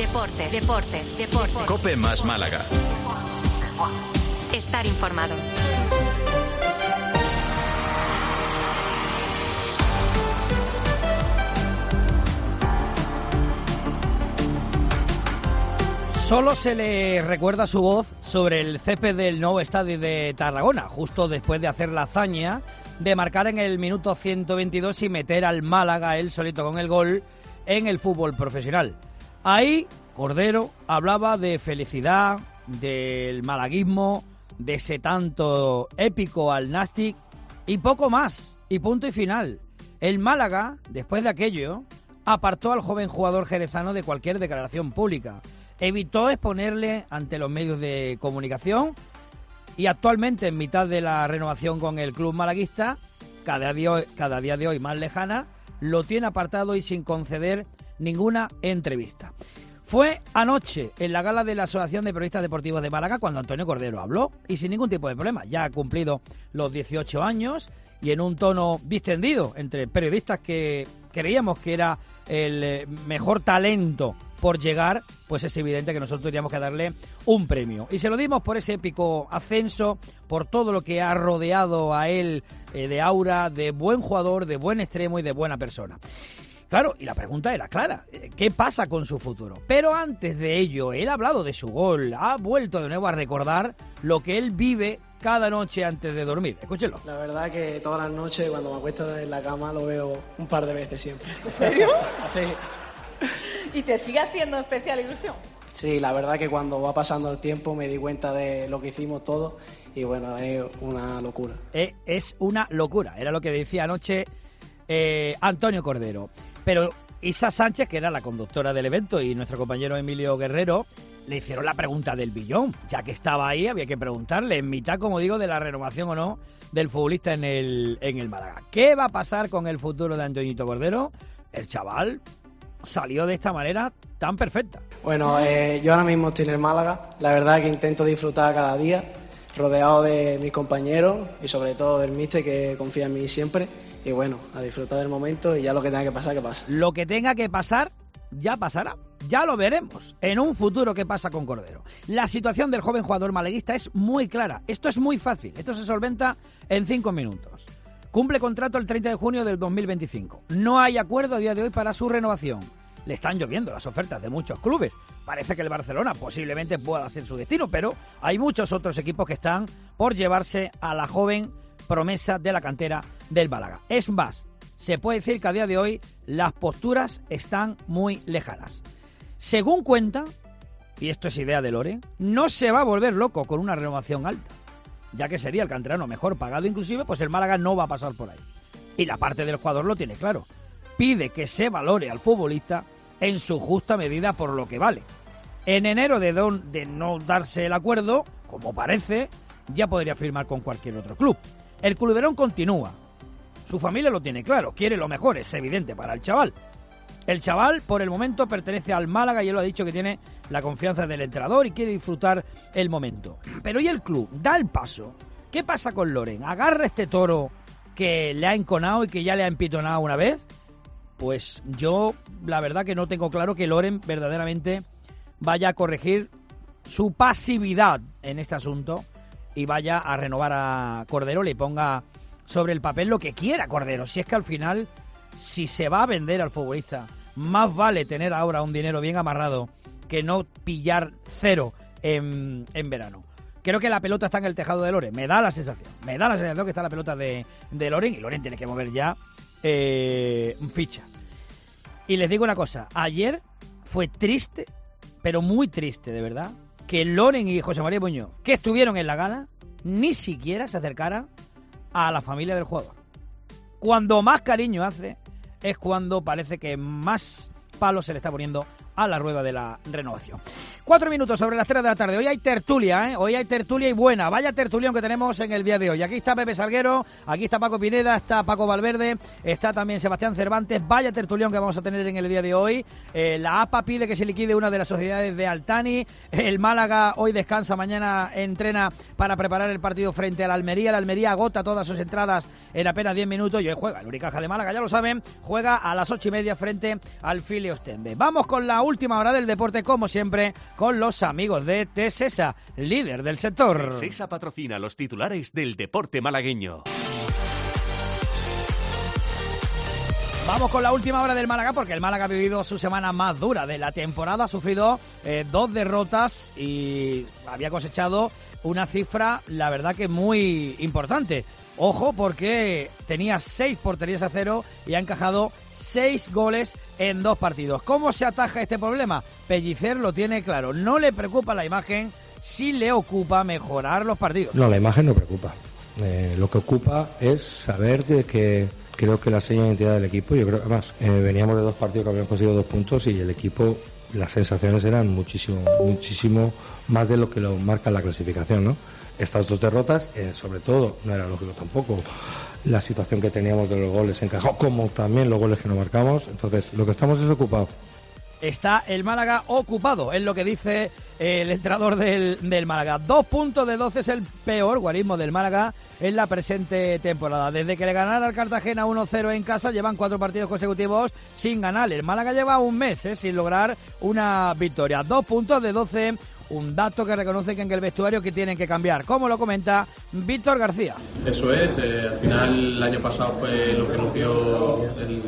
Deportes. COPE más Málaga. Estar informado. Solo se le recuerda su voz sobre el césped del nuevo estadio de Tarragona, justo después de hacer la hazaña de marcar en el minuto 122 y meter al Málaga él solito con el gol en el fútbol profesional. Ahí Cordero hablaba de felicidad, del malaguismo, de ese tanto épico al Nàstic y poco más, y punto y final. El Málaga, después de aquello, apartó al joven jugador jerezano de cualquier declaración pública. Evitó exponerle ante los medios de comunicación y actualmente, en mitad de la renovación con el club malaguista, cada día de hoy más lejana, lo tiene apartado y sin conceder ninguna entrevista. Fue anoche en la gala de la Asociación de Periodistas Deportivos de Málaga cuando Antonio Cordero habló y sin ningún tipo de problema. Ya ha cumplido los 18 años y en un tono distendido entre periodistas que creíamos que era el mejor talento por llegar, pues es evidente que nosotros teníamos que darle un premio. Y se lo dimos por ese épico ascenso, por todo lo que ha rodeado a él de aura, de buen jugador, de buen extremo y de buena persona. Claro, y la pregunta era clara, ¿qué pasa con su futuro? Pero antes de ello, él ha hablado de su gol, ha vuelto de nuevo a recordar lo que él vive cada noche antes de dormir. Escúchenlo. La verdad que todas las noches cuando me acuesto en la cama lo veo un par de veces siempre. ¿En serio? Sí. ¿Y te sigue haciendo especial ilusión? Sí, la verdad que cuando va pasando el tiempo me di cuenta de lo que hicimos todos y bueno, es una locura. Es una locura, era lo que decía anoche Antonio Cordero. Pero Isa Sánchez, que era la conductora del evento, y nuestro compañero Emilio Guerrero, le hicieron la pregunta del billón. Ya que estaba ahí, había que preguntarle, en mitad, como digo, de la renovación o no del futbolista en el Málaga. ¿Qué va a pasar con el futuro de Antoñito Cordero? El chaval salió de esta manera tan perfecta. Bueno, yo ahora mismo estoy en el Málaga. La verdad que intento disfrutar cada día, rodeado de mis compañeros y sobre todo del míster, que confía en mí siempre. Y bueno, a disfrutar del momento y ya lo que tenga que pasar, que pase. Lo que tenga que pasar, ya pasará. Ya lo veremos en un futuro qué pasa con Cordero. La situación del joven jugador malaguista es muy clara. Esto es muy fácil. Esto se solventa en 5 minutos. Cumple contrato el 30 de junio del 2025. No hay acuerdo a día de hoy para su renovación. Le están lloviendo las ofertas de muchos clubes. Parece que el Barcelona posiblemente pueda ser su destino, pero hay muchos otros equipos que están por llevarse a la joven promesa de la cantera del Málaga. Es más, se puede decir que a día de hoy las posturas están muy lejanas. Según cuenta, y esto es idea de Loren, no se va a volver loco con una renovación alta, ya que sería el canterano mejor pagado inclusive, pues el Málaga no va a pasar por ahí. Y la parte del jugador lo tiene claro. Pide que se valore al futbolista en su justa medida por lo que vale. En enero de no darse el acuerdo, como parece, ya podría firmar con cualquier otro club. El culverón continúa. Su familia lo tiene claro, quiere lo mejor, es evidente para el chaval. El chaval, por el momento, pertenece al Málaga y él lo ha dicho que tiene la confianza del entrenador y quiere disfrutar el momento. Pero ¿y el club? ¿Da el paso? ¿Qué pasa con Loren? ¿Agarra este toro que le ha enconado y que ya le ha empitonado una vez? Pues yo, la verdad que no tengo claro que Loren verdaderamente vaya a corregir su pasividad en este asunto y vaya a renovar a Cordero, le ponga sobre el papel lo que quiera Cordero. Si es que al final, si se va a vender al futbolista, más vale tener ahora un dinero bien amarrado que no pillar cero en verano. Creo que la pelota está en el tejado de Loren, me da la sensación que está la pelota de Loren y Loren tiene que mover ya ficha. Y les digo una cosa, ayer fue triste, pero muy triste de verdad, que Loren y José María Muñoz, que estuvieron en la gala, ni siquiera se acercaran a la familia del jugador. Cuando más cariño hace, es cuando parece que más palos se le está poniendo a la rueda de la renovación. 4 minutos sobre las 3 de la tarde. Hoy hay tertulia, ¿eh? Hoy hay tertulia y buena. Vaya tertulión que tenemos en el día de hoy. Aquí está Pepe Salguero, aquí está Paco Pineda, está Paco Valverde, está también Sebastián Cervantes. Vaya tertulión que vamos a tener en el día de hoy. La APA pide que se liquide una de las sociedades de Altani. El Málaga hoy descansa, mañana entrena para preparar el partido frente al Almería. El Almería agota todas sus entradas en apenas 10 minutos y hoy juega el Unicaja de Málaga, ya lo saben, juega a las 8:30 frente al Fili Ostende. Vamos con la última hora del deporte, como siempre, con los amigos de Tesesa, líder del sector. Tesesa patrocina los titulares del deporte malagueño. Vamos con la última hora del Málaga, porque el Málaga ha vivido su semana más dura de la temporada. Ha sufrido 2 derrotas y había cosechado una cifra, la verdad, que muy importante. Ojo, porque tenía 6 porterías a 0 y ha encajado 6 goles en 2 partidos. ¿Cómo se ataja este problema? Pellicer lo tiene claro. No le preocupa la imagen, sí le ocupa mejorar los partidos. No, la imagen no preocupa. Lo que ocupa es saber de que creo que la seña de identidad del equipo, yo creo, además, veníamos de 2 partidos que habíamos conseguido 2 puntos y el equipo, las sensaciones eran muchísimo más de lo que lo marca la clasificación, ¿no? Estas 2 derrotas, sobre todo, no era lógico tampoco la situación que teníamos de los goles encajados, como también los goles que no marcamos. Entonces, lo que estamos es ocupados. Está el Málaga ocupado, es lo que dice el entrenador del Málaga. 2 puntos de 12 es el peor guarismo del Málaga en la presente temporada. Desde que le ganara al Cartagena 1-0 en casa, llevan 4 partidos consecutivos sin ganar. El Málaga lleva un mes sin lograr una victoria. 2 puntos de 12, un dato que reconoce que en el vestuario que tienen que cambiar, como lo comenta Víctor García. Eso es, al final el año pasado fue lo que nos dio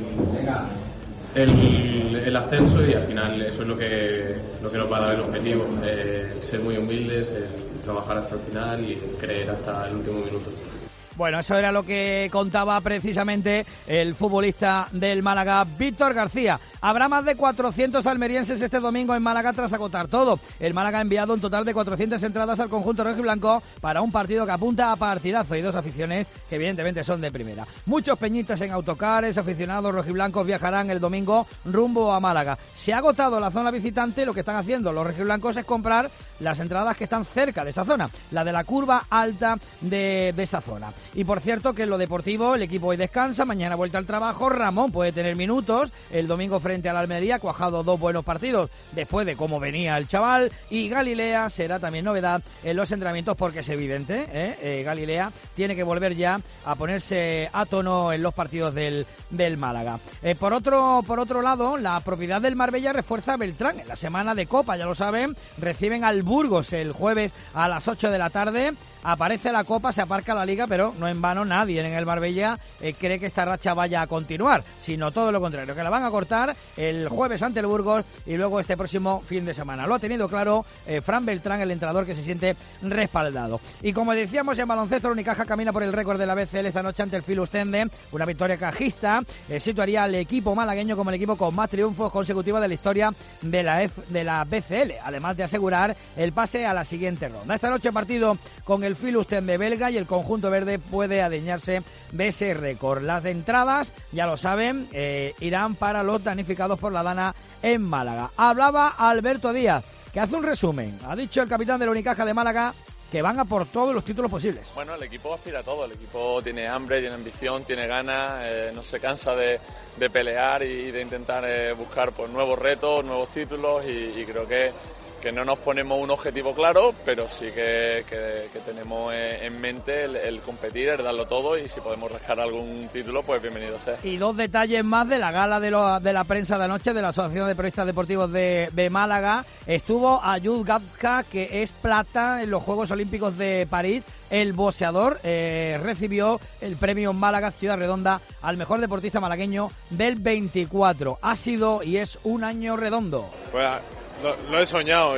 el ascenso y al final eso es lo que nos va a dar el objetivo, ser muy humildes, trabajar hasta el final y creer hasta el último minuto. Bueno, eso era lo que contaba precisamente el futbolista del Málaga, Víctor García. Habrá más de 400 almerienses este domingo en Málaga tras agotar todo. El Málaga ha enviado un total de 400 entradas al conjunto rojiblanco para un partido que apunta a partidazo y 2 aficiones que evidentemente son de primera. Muchos peñitas en autocares, aficionados rojiblancos viajarán el domingo rumbo a Málaga. Se ha agotado la zona visitante, lo que están haciendo los rojiblancos es comprar las entradas que están cerca de esa zona, la de la curva alta de esa zona. Y por cierto que en lo deportivo el equipo hoy descansa, mañana vuelta al trabajo. Ramón puede tener minutos el domingo frente al Almería, cuajado 2 buenos partidos después de cómo venía el chaval, y Galilea será también novedad en los entrenamientos porque es evidente, Galilea tiene que volver ya a ponerse a tono en los partidos del Málaga. Por otro lado, la propiedad del Marbella refuerza a Beltrán en la semana de Copa, ya lo saben, reciben al Burgos el jueves a las 8 de la tarde. Aparece la Copa, se aparca la Liga, pero no en vano nadie en el Marbella cree que esta racha vaya a continuar, sino todo lo contrario, que la van a cortar el jueves ante el Burgos y luego este próximo fin de semana. Lo ha tenido claro Fran Beltrán, el entrenador, que se siente respaldado. Y como decíamos, en baloncesto, el Unicaja camina por el récord de la BCL esta noche ante el Fili Ostende. Una victoria cajista situaría al equipo malagueño como el equipo con más triunfos consecutivos de la historia de la BCL, además de asegurar el pase a la siguiente ronda. Esta noche partido con el Fili Ostende belga y el conjunto verde puede adueñarse de ese récord. Las entradas, ya lo saben, irán para los damnificados por la Dana en Málaga. Hablaba Alberto Díaz, que hace un resumen. Ha dicho el capitán del Unicaja de Málaga que van a por todos los títulos posibles. Bueno, el equipo aspira a todo, el equipo tiene hambre, tiene ambición, tiene ganas, no se cansa de pelear y de intentar buscar pues, nuevos retos, nuevos títulos y creo que no nos ponemos un objetivo claro, pero sí que tenemos en mente el competir, el darlo todo y si podemos rascar algún título, pues bienvenido sea. Y 2 detalles más de la gala de la prensa de anoche de la Asociación de Periodistas Deportivos de Málaga. Estuvo Ayud Gazka, que es plata en los Juegos Olímpicos de París. El boxeador recibió el premio Málaga Ciudad Redonda al mejor deportista malagueño del 24. Ha sido y es un año redondo. Pues, lo he soñado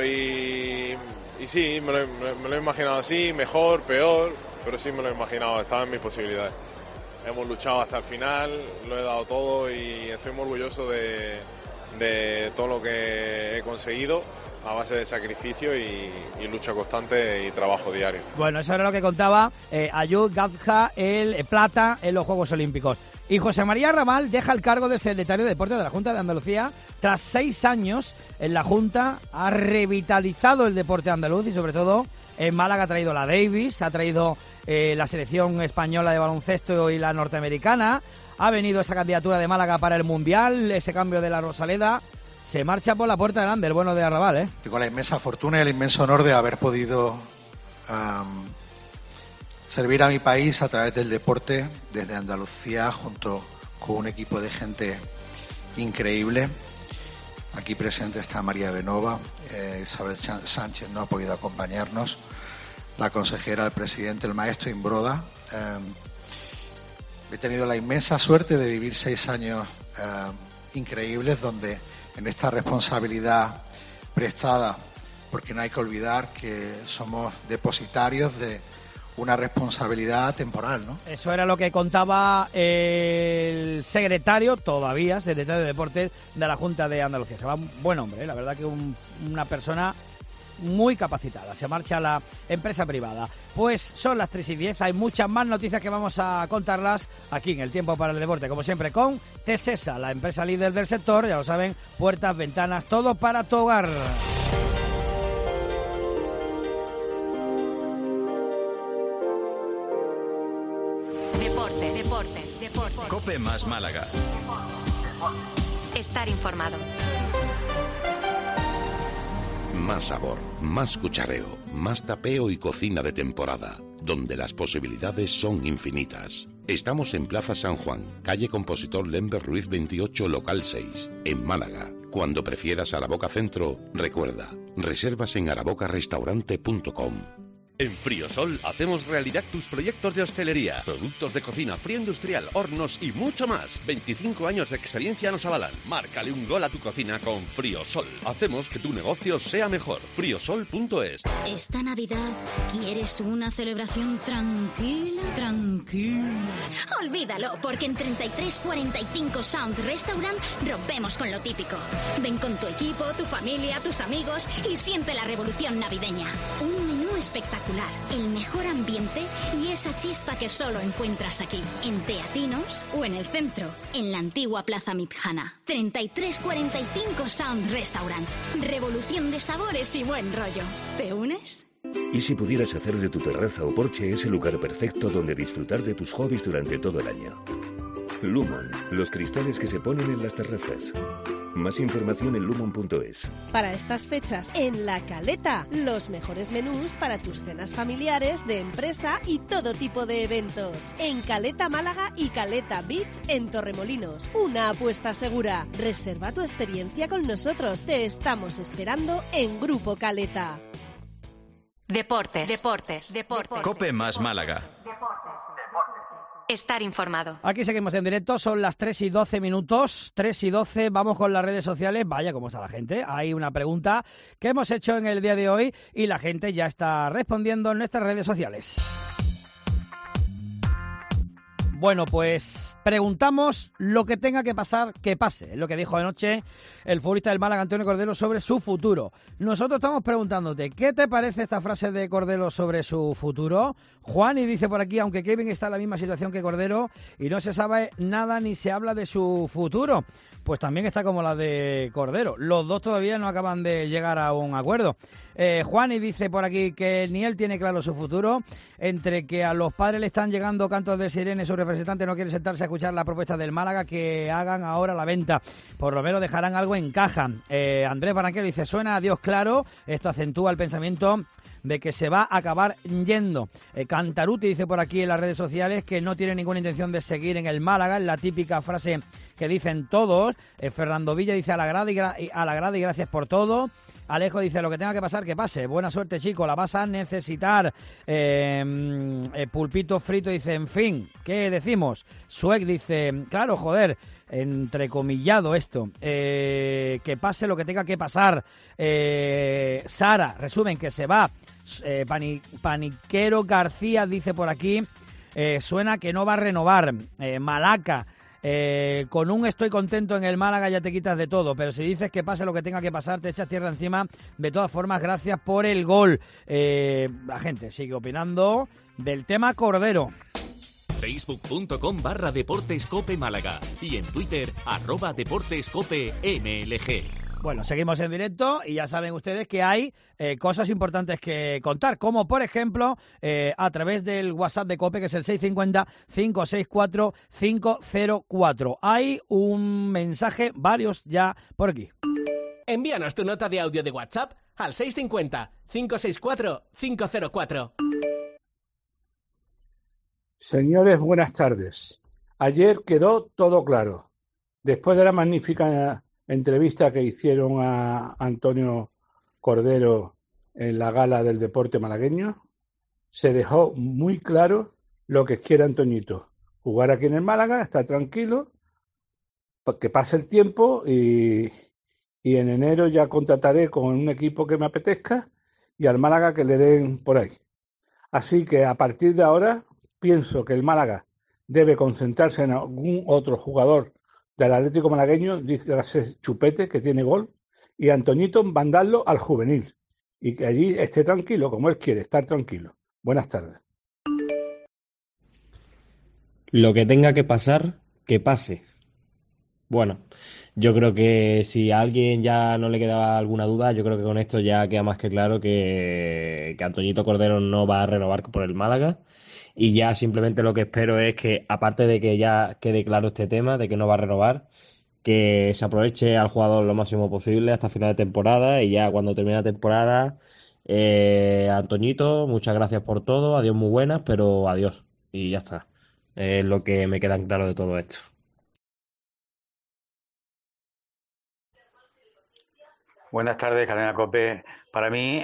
y sí, me lo he imaginado así, mejor, peor, pero sí me lo he imaginado, estaba en mis posibilidades. Hemos luchado hasta el final, lo he dado todo y estoy muy orgulloso de todo lo que he conseguido a base de sacrificio y lucha constante y trabajo diario. Bueno, eso era lo que contaba Ayud Gazka, el plata en los Juegos Olímpicos. Y José María Ramal deja el cargo de secretario de Deportes de la Junta de Andalucía. Tras 6 años en la Junta, ha revitalizado el deporte andaluz y sobre todo en Málaga ha traído la Davis, ha traído la selección española de baloncesto y la norteamericana. Ha venido esa candidatura de Málaga para el Mundial, ese cambio de la Rosaleda. Se marcha por la puerta grande el bueno de Arrabal, ¿eh? Con la inmensa fortuna y el inmenso honor de haber podido servir a mi país a través del deporte desde Andalucía junto con un equipo de gente increíble. Aquí presente está María Benova, Isabel Sánchez no ha podido acompañarnos, la consejera, el presidente, el maestro Imbroda. He tenido la inmensa suerte de vivir 6 años increíbles donde en esta responsabilidad prestada, porque no hay que olvidar que somos depositarios de una responsabilidad temporal, ¿no? Eso era lo que contaba el secretario de Deportes de la Junta de Andalucía. Se va un buen hombre, la verdad que una persona muy capacitada. Se marcha a la empresa privada. Pues son las 3:10, hay muchas más noticias que vamos a contarlas aquí en El Tiempo para el Deporte, como siempre con Tesesa, la empresa líder del sector, ya lo saben, puertas, ventanas, todo para tu hogar. Deportes. COPE más Málaga. Estar informado. Más sabor, más cuchareo, más tapeo y cocina de temporada, donde las posibilidades son infinitas. Estamos en Plaza San Juan, calle Compositor Lember Ruiz 28, local 6, en Málaga. Cuando prefieras Araboca Centro, recuerda, reservas en arabocarestaurante.com. En Friosol hacemos realidad tus proyectos de hostelería, productos de cocina, frío industrial, hornos y mucho más. 25 años de experiencia nos avalan. Márcale un gol a tu cocina con Friosol. Hacemos que tu negocio sea mejor. Friosol.es. Esta Navidad, ¿quieres una celebración tranquila? Tranquila. Olvídalo, porque en 3345 Sound Restaurant rompemos con lo típico. Ven con tu equipo, tu familia, tus amigos y siente la revolución navideña. Un menú espectacular, el mejor ambiente y esa chispa que solo encuentras aquí, en Teatinos o en el centro, en la antigua Plaza Mitjana. 3345 Sound Restaurant. Revolución de sabores y buen rollo. ¿Te unes? ¿Y si pudieras hacer de tu terraza o porche ese lugar perfecto donde disfrutar de tus hobbies durante todo el año? Lumon, los cristales que se ponen en las terrazas. Más información en lumon.es. Para estas fechas, en La Caleta, los mejores menús para tus cenas familiares, de empresa y todo tipo de eventos. En Caleta Málaga y Caleta Beach en Torremolinos. Una apuesta segura. Reserva tu experiencia con nosotros. Te estamos esperando en Grupo Caleta. Deportes. COPE más Málaga. Estar informado. Aquí seguimos en directo, son las 3:12, 3:12, vamos con las redes sociales. Vaya, cómo está la gente. Hay una pregunta que hemos hecho en el día de hoy y la gente ya está respondiendo en nuestras redes sociales. Bueno, pues preguntamos lo que tenga que pasar, que pase. Es lo que dijo anoche el futbolista del Málaga, Antonio Cordero, sobre su futuro. Nosotros estamos preguntándote, ¿qué te parece esta frase de Cordero sobre su futuro? Juan, y dice por aquí, aunque Kevin está en la misma situación que Cordero y no se sabe nada ni se habla de su futuro, pues también está como la de Cordero. Los dos todavía no acaban de llegar a un acuerdo. Juan, y dice por aquí que ni él tiene claro su futuro, entre que a los padres le están llegando cantos de sirene, su representante no quiere sentarse a escuchar la propuesta del Málaga, que hagan ahora la venta. Por lo menos dejarán algo en caja. Andrés Barranquero dice, suena a Dios claro, esto acentúa el pensamiento de que se va a acabar yendo. Cantaruti dice por aquí en las redes sociales que no tiene ninguna intención de seguir en el Málaga, es la típica frase que dicen todos. Fernando Villa dice a la grada y gracias por todo. Alejo dice, lo que tenga que pasar, que pase. Buena suerte, chico, la vas a necesitar. Pulpito Frito dice, en fin, ¿qué decimos? Suec dice, claro, joder, entrecomillado esto. Que pase lo que tenga que pasar. Sara, resumen, que se va. Paniquero García dice por aquí, suena que no va a renovar. Malaca, con un estoy contento en el Málaga ya te quitas de todo, pero si dices que pase lo que tenga que pasar te echas tierra encima. De todas formas, gracias por el gol. La gente sigue opinando del tema Cordero. Facebook.com/Deportes Málaga y en Twitter @DeportesCopeMLG. Bueno, seguimos en directo y ya saben ustedes que hay cosas importantes que contar, como por ejemplo a través del WhatsApp de COPE, que es el 650-564-504. Hay un mensaje, varios ya por aquí. Envíanos tu nota de audio de WhatsApp al 650-564-504. Señores, buenas tardes. Ayer quedó todo claro. Después de la magnífica entrevista que hicieron a Antonio Cordero en la gala del deporte malagueño, se dejó muy claro lo que quiere Antoñito. Jugar aquí en el Málaga, estar tranquilo, que pase el tiempo y en enero ya contrataré con un equipo que me apetezca y al Málaga que le den por ahí. Así que a partir de ahora pienso que el Málaga debe concentrarse en algún otro jugador del Atlético malagueño, dígase Chupete, que tiene gol, y Antoñito mandarlo al juvenil y que allí esté tranquilo, como él quiere, estar tranquilo. Buenas tardes. Lo que tenga que pasar, que pase. Bueno, yo creo que si a alguien ya no le quedaba alguna duda, yo creo que con esto ya queda más que claro que Antoñito Cordero no va a renovar por el Málaga. Y ya simplemente lo que espero es que, aparte de que ya quede claro este tema, de que no va a renovar, que se aproveche al jugador lo máximo posible hasta final de temporada y ya cuando termine la temporada, Antoñito, muchas gracias por todo, adiós muy buenas, pero adiós. Y ya está. Es lo que me queda claro de todo esto. Buenas tardes, Cadena COPE. Para mí,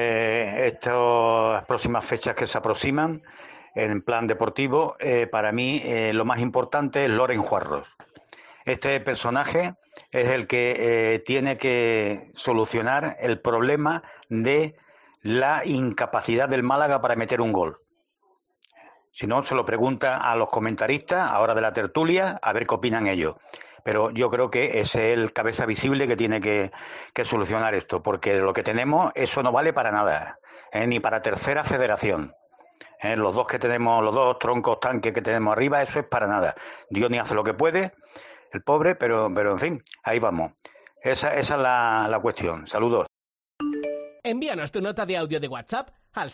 estas próximas fechas que se aproximan, en plan deportivo, para mí lo más importante es Loren Juarros. Este personaje es el que tiene que solucionar el problema de la incapacidad del Málaga para meter un gol. Si no, se lo pregunta a los comentaristas, ahora de la tertulia, a ver qué opinan ellos. Pero yo creo que ese es el cabeza visible que tiene que solucionar esto, porque lo que tenemos, eso no vale para nada, ni para tercera federación. Los dos que tenemos, los dos troncos tanques que tenemos arriba, eso es para nada. Dios ni hace lo que puede, el pobre, pero en fin, ahí vamos. Esa es la cuestión. Saludos. Envíanos tu nota de audio de WhatsApp al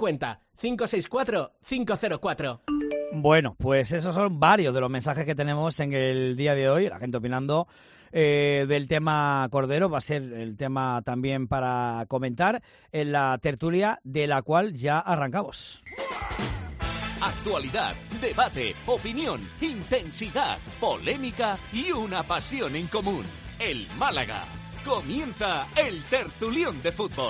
650-564-504. Bueno, pues esos son varios de los mensajes que tenemos en el día de hoy. La gente opinando del tema Cordero. Va a ser el tema también para comentar en la tertulia, de la cual ya arrancamos. Actualidad, debate, opinión, intensidad, polémica y una pasión en común. El Málaga. Comienza el tertulión de fútbol.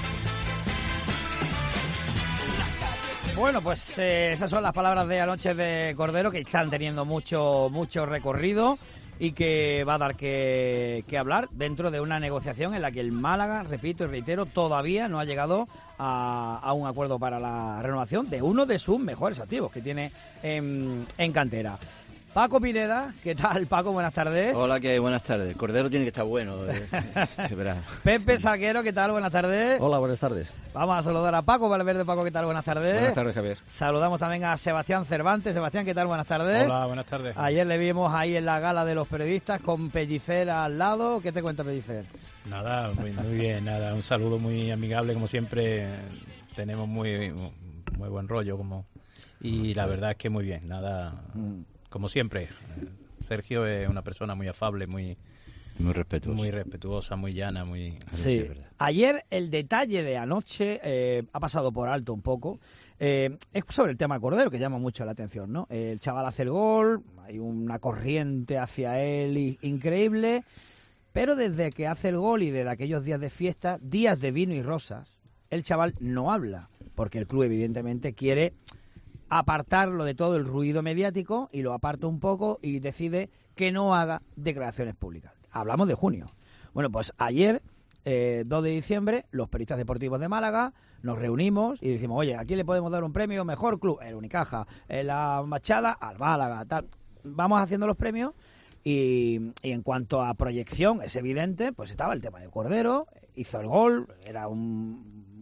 Bueno, pues esas son las palabras de anoche de Cordero, que están teniendo mucho recorrido y que va a dar que hablar dentro de una negociación en la que el Málaga, repito y reitero, todavía no ha llegado a un acuerdo para la renovación de uno de sus mejores activos que tiene en cantera. Paco Pineda, ¿qué tal, Paco? Buenas tardes. Hola, ¿qué hay? Buenas tardes. El Cordero tiene que estar bueno. Pepe Saquero, ¿qué tal? Buenas tardes. Hola, buenas tardes. Vamos a saludar a Paco Valverde. Paco, ¿qué tal? Buenas tardes. Buenas tardes, Javier. Saludamos también a Sebastián Cervantes. Sebastián, ¿qué tal? Buenas tardes. Hola, buenas tardes. Ayer le vimos ahí en la gala de los periodistas con Pellicer al lado. ¿Qué te cuenta Pellicer? Nada, muy bien, nada. Un saludo muy amigable, como siempre. Tenemos muy buen rollo, y la verdad es que muy bien, nada, como siempre. Sergio es una persona muy afable, muy respetuosa, muy llana, muy... Sí. Ayer el detalle de anoche ha pasado por alto un poco. Es sobre el tema Cordero, que llama mucho la atención, ¿no? El chaval hace el gol, hay una corriente hacia él increíble, pero desde que hace el gol y desde aquellos días de fiesta, días de vino y rosas, el chaval no habla, porque el club evidentemente quiere apartarlo de todo el ruido mediático y lo aparta un poco y decide que no haga declaraciones públicas. Hablamos de junio. Bueno, pues ayer, 2 de diciembre, los periodistas deportivos de Málaga nos reunimos y decimos, oye, aquí le podemos dar un premio mejor club, el Unicaja, la Machada al Málaga, tal. Vamos haciendo los premios y en cuanto a proyección, es evidente, pues estaba el tema de Cordero, hizo el gol, era un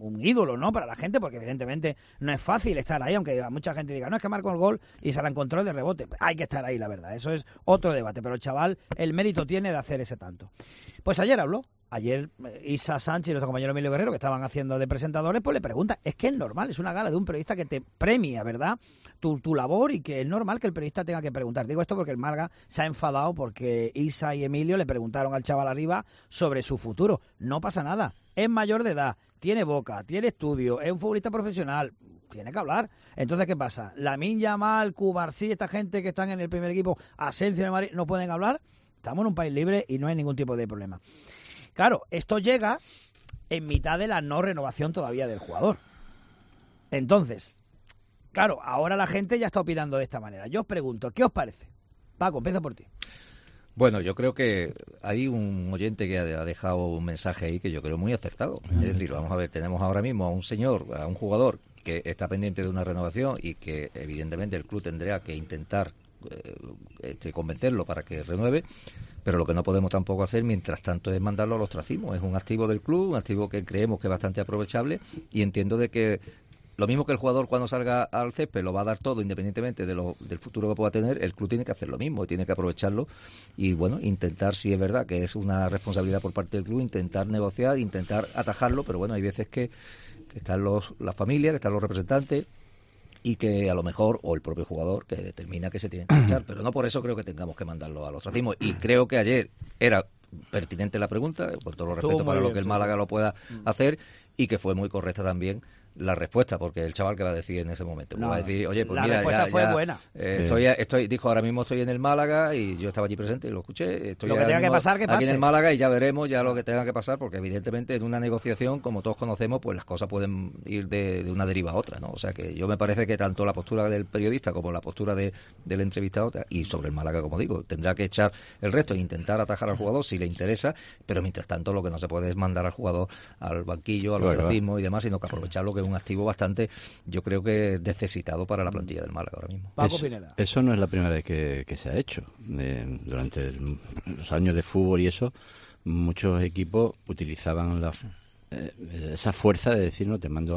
un ídolo, ¿no?, para la gente, porque evidentemente no es fácil estar ahí, aunque mucha gente diga, no, es que marcó el gol y se la encontró de rebote. Hay que estar ahí, la verdad, eso es otro debate, pero el chaval el mérito tiene de hacer ese tanto. Pues ayer habló. Ayer Isa Sánchez y nuestro compañero Emilio Guerrero, que estaban haciendo de presentadores, pues le preguntan, es que es normal, es una gala de un periodista que te premia, ¿verdad?, tu labor, y que es normal que el periodista tenga que preguntar. Digo esto porque el Málaga se ha enfadado porque Isa y Emilio le preguntaron al chaval arriba sobre su futuro. No pasa nada, es mayor de edad, tiene boca, tiene estudio, es un futbolista profesional, tiene que hablar. Entonces, ¿qué pasa? Lamine Yamal, Cubarsí, esta gente que están en el primer equipo, Asensio de Madrid, ¿no pueden hablar? Estamos en un país libre y no hay ningún tipo de problema. Claro, esto llega en mitad de la no renovación todavía del jugador. Entonces, claro, ahora la gente ya está opinando de esta manera. Yo os pregunto, ¿qué os parece? Paco, empieza por ti. Bueno, yo creo que hay un oyente que ha dejado un mensaje ahí que yo creo muy acertado. Es decir, vamos a ver, tenemos ahora mismo a un señor, a un jugador que está pendiente de una renovación y que evidentemente el club tendrá que intentar convencerlo para que renueve, pero lo que no podemos tampoco hacer mientras tanto es mandarlo al ostracismo. Es un activo del club, un activo que creemos que es bastante aprovechable, y entiendo de que lo mismo que el jugador cuando salga al césped lo va a dar todo independientemente del futuro que pueda tener, el club tiene que hacer lo mismo y tiene que aprovecharlo y bueno, intentar, si es verdad que es una responsabilidad por parte del club, intentar negociar, intentar atajarlo, pero bueno, hay veces que están la familia, que están los representantes y que a lo mejor, o el propio jugador, que determina que se tiene que echar, pero no por eso creo que tengamos que mandarlo al ostracismo. Y creo que ayer era pertinente la pregunta, con todo el respeto para lo que el Málaga lo pueda hacer, y que fue muy correcta también la respuesta, porque el chaval que va a decir en ese momento, va a decir, oye, pues mira, respuesta fue buena. Dijo, ahora mismo estoy en el Málaga y yo estaba allí presente y lo escuché, estoy lo que tenga que pasar, que pase aquí en el Málaga y ya veremos ya lo que tenga que pasar, porque evidentemente en una negociación, como todos conocemos, pues las cosas pueden ir de una deriva a otra, ¿no? O sea que yo me parece que tanto la postura del periodista como la postura del entrevistado, y sobre el Málaga, como digo, tendrá que echar el resto e intentar atajar al jugador si le interesa, pero mientras tanto lo que no se puede es mandar al jugador al banquillo, al ostracismo y demás, sino que aprovecharlo, que es un activo bastante, yo creo que necesitado para la plantilla del Málaga ahora mismo. Eso no es la primera vez que se ha hecho. Durante los años de fútbol y eso, muchos equipos utilizaban esa fuerza de decir, no, te mando